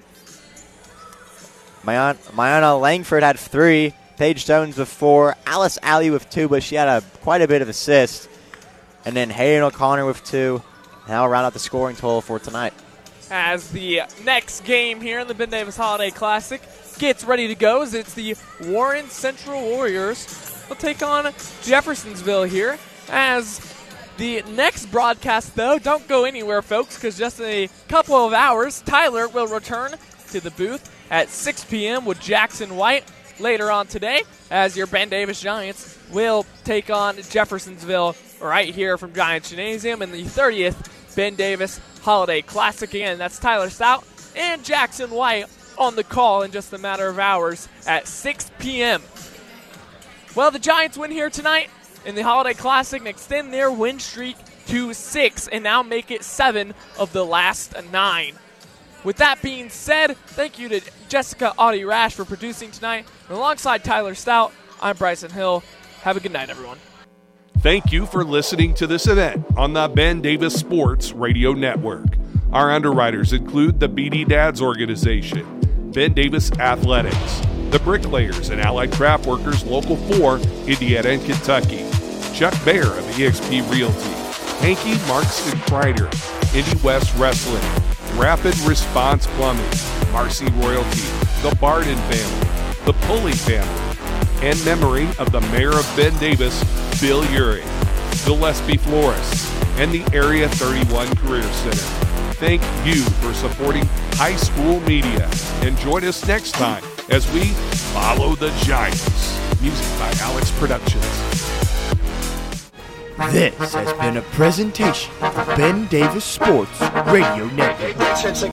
Mayana, Mayana Langford had three. Paige Jones with four. Alice Alley with two, but she had a quite a bit of assists. And then Hayden O'Connor with two. Now we'll round out the scoring total for tonight. As the next game here in the Ben Davis Holiday Classic gets ready to go, as it's the Warren Central Warriors will take on Jeffersonville here. As the next broadcast, though, don't go anywhere, folks, because just in a couple of hours, Tyler will return to the booth at six p.m. with Jackson White later on today, as your Ben Davis Giants will take on Jeffersonville right here from Giants Gymnasium in the thirtieth Ben Davis Holiday Classic. Again, that's Tyler Stout and Jackson White on the call in just a matter of hours at six p.m. Well, the Giants win here tonight in the Holiday Classic and extend their win streak to six and now make it seven of the last nine. With that being said, thank you to Jessica Audie Rash for producing tonight. And alongside Tyler Stout, I'm Bryson Hill. Have a good night, everyone. Thank you for listening to this event on the Ben Davis Sports Radio Network. Our underwriters include the B D Dads Organization, Ben Davis Athletics, the Bricklayers and Allied Craft Workers Local four, Indiana and Kentucky, Chuck Bear of eXp Realty, Hanky Marks and Kreider, Indy West Wrestling, Rapid Response Plumbing, Marcy Royalty, the Barden family, the Pulley family, and memory of the mayor of Ben Davis, Bill Urey, Gillespie Florists, and the Area thirty-one Career Center. Thank you for supporting high school media, and join us next time as we follow the Giants. Music by Alex Productions. This has been a presentation of Ben Davis Sports Radio Network.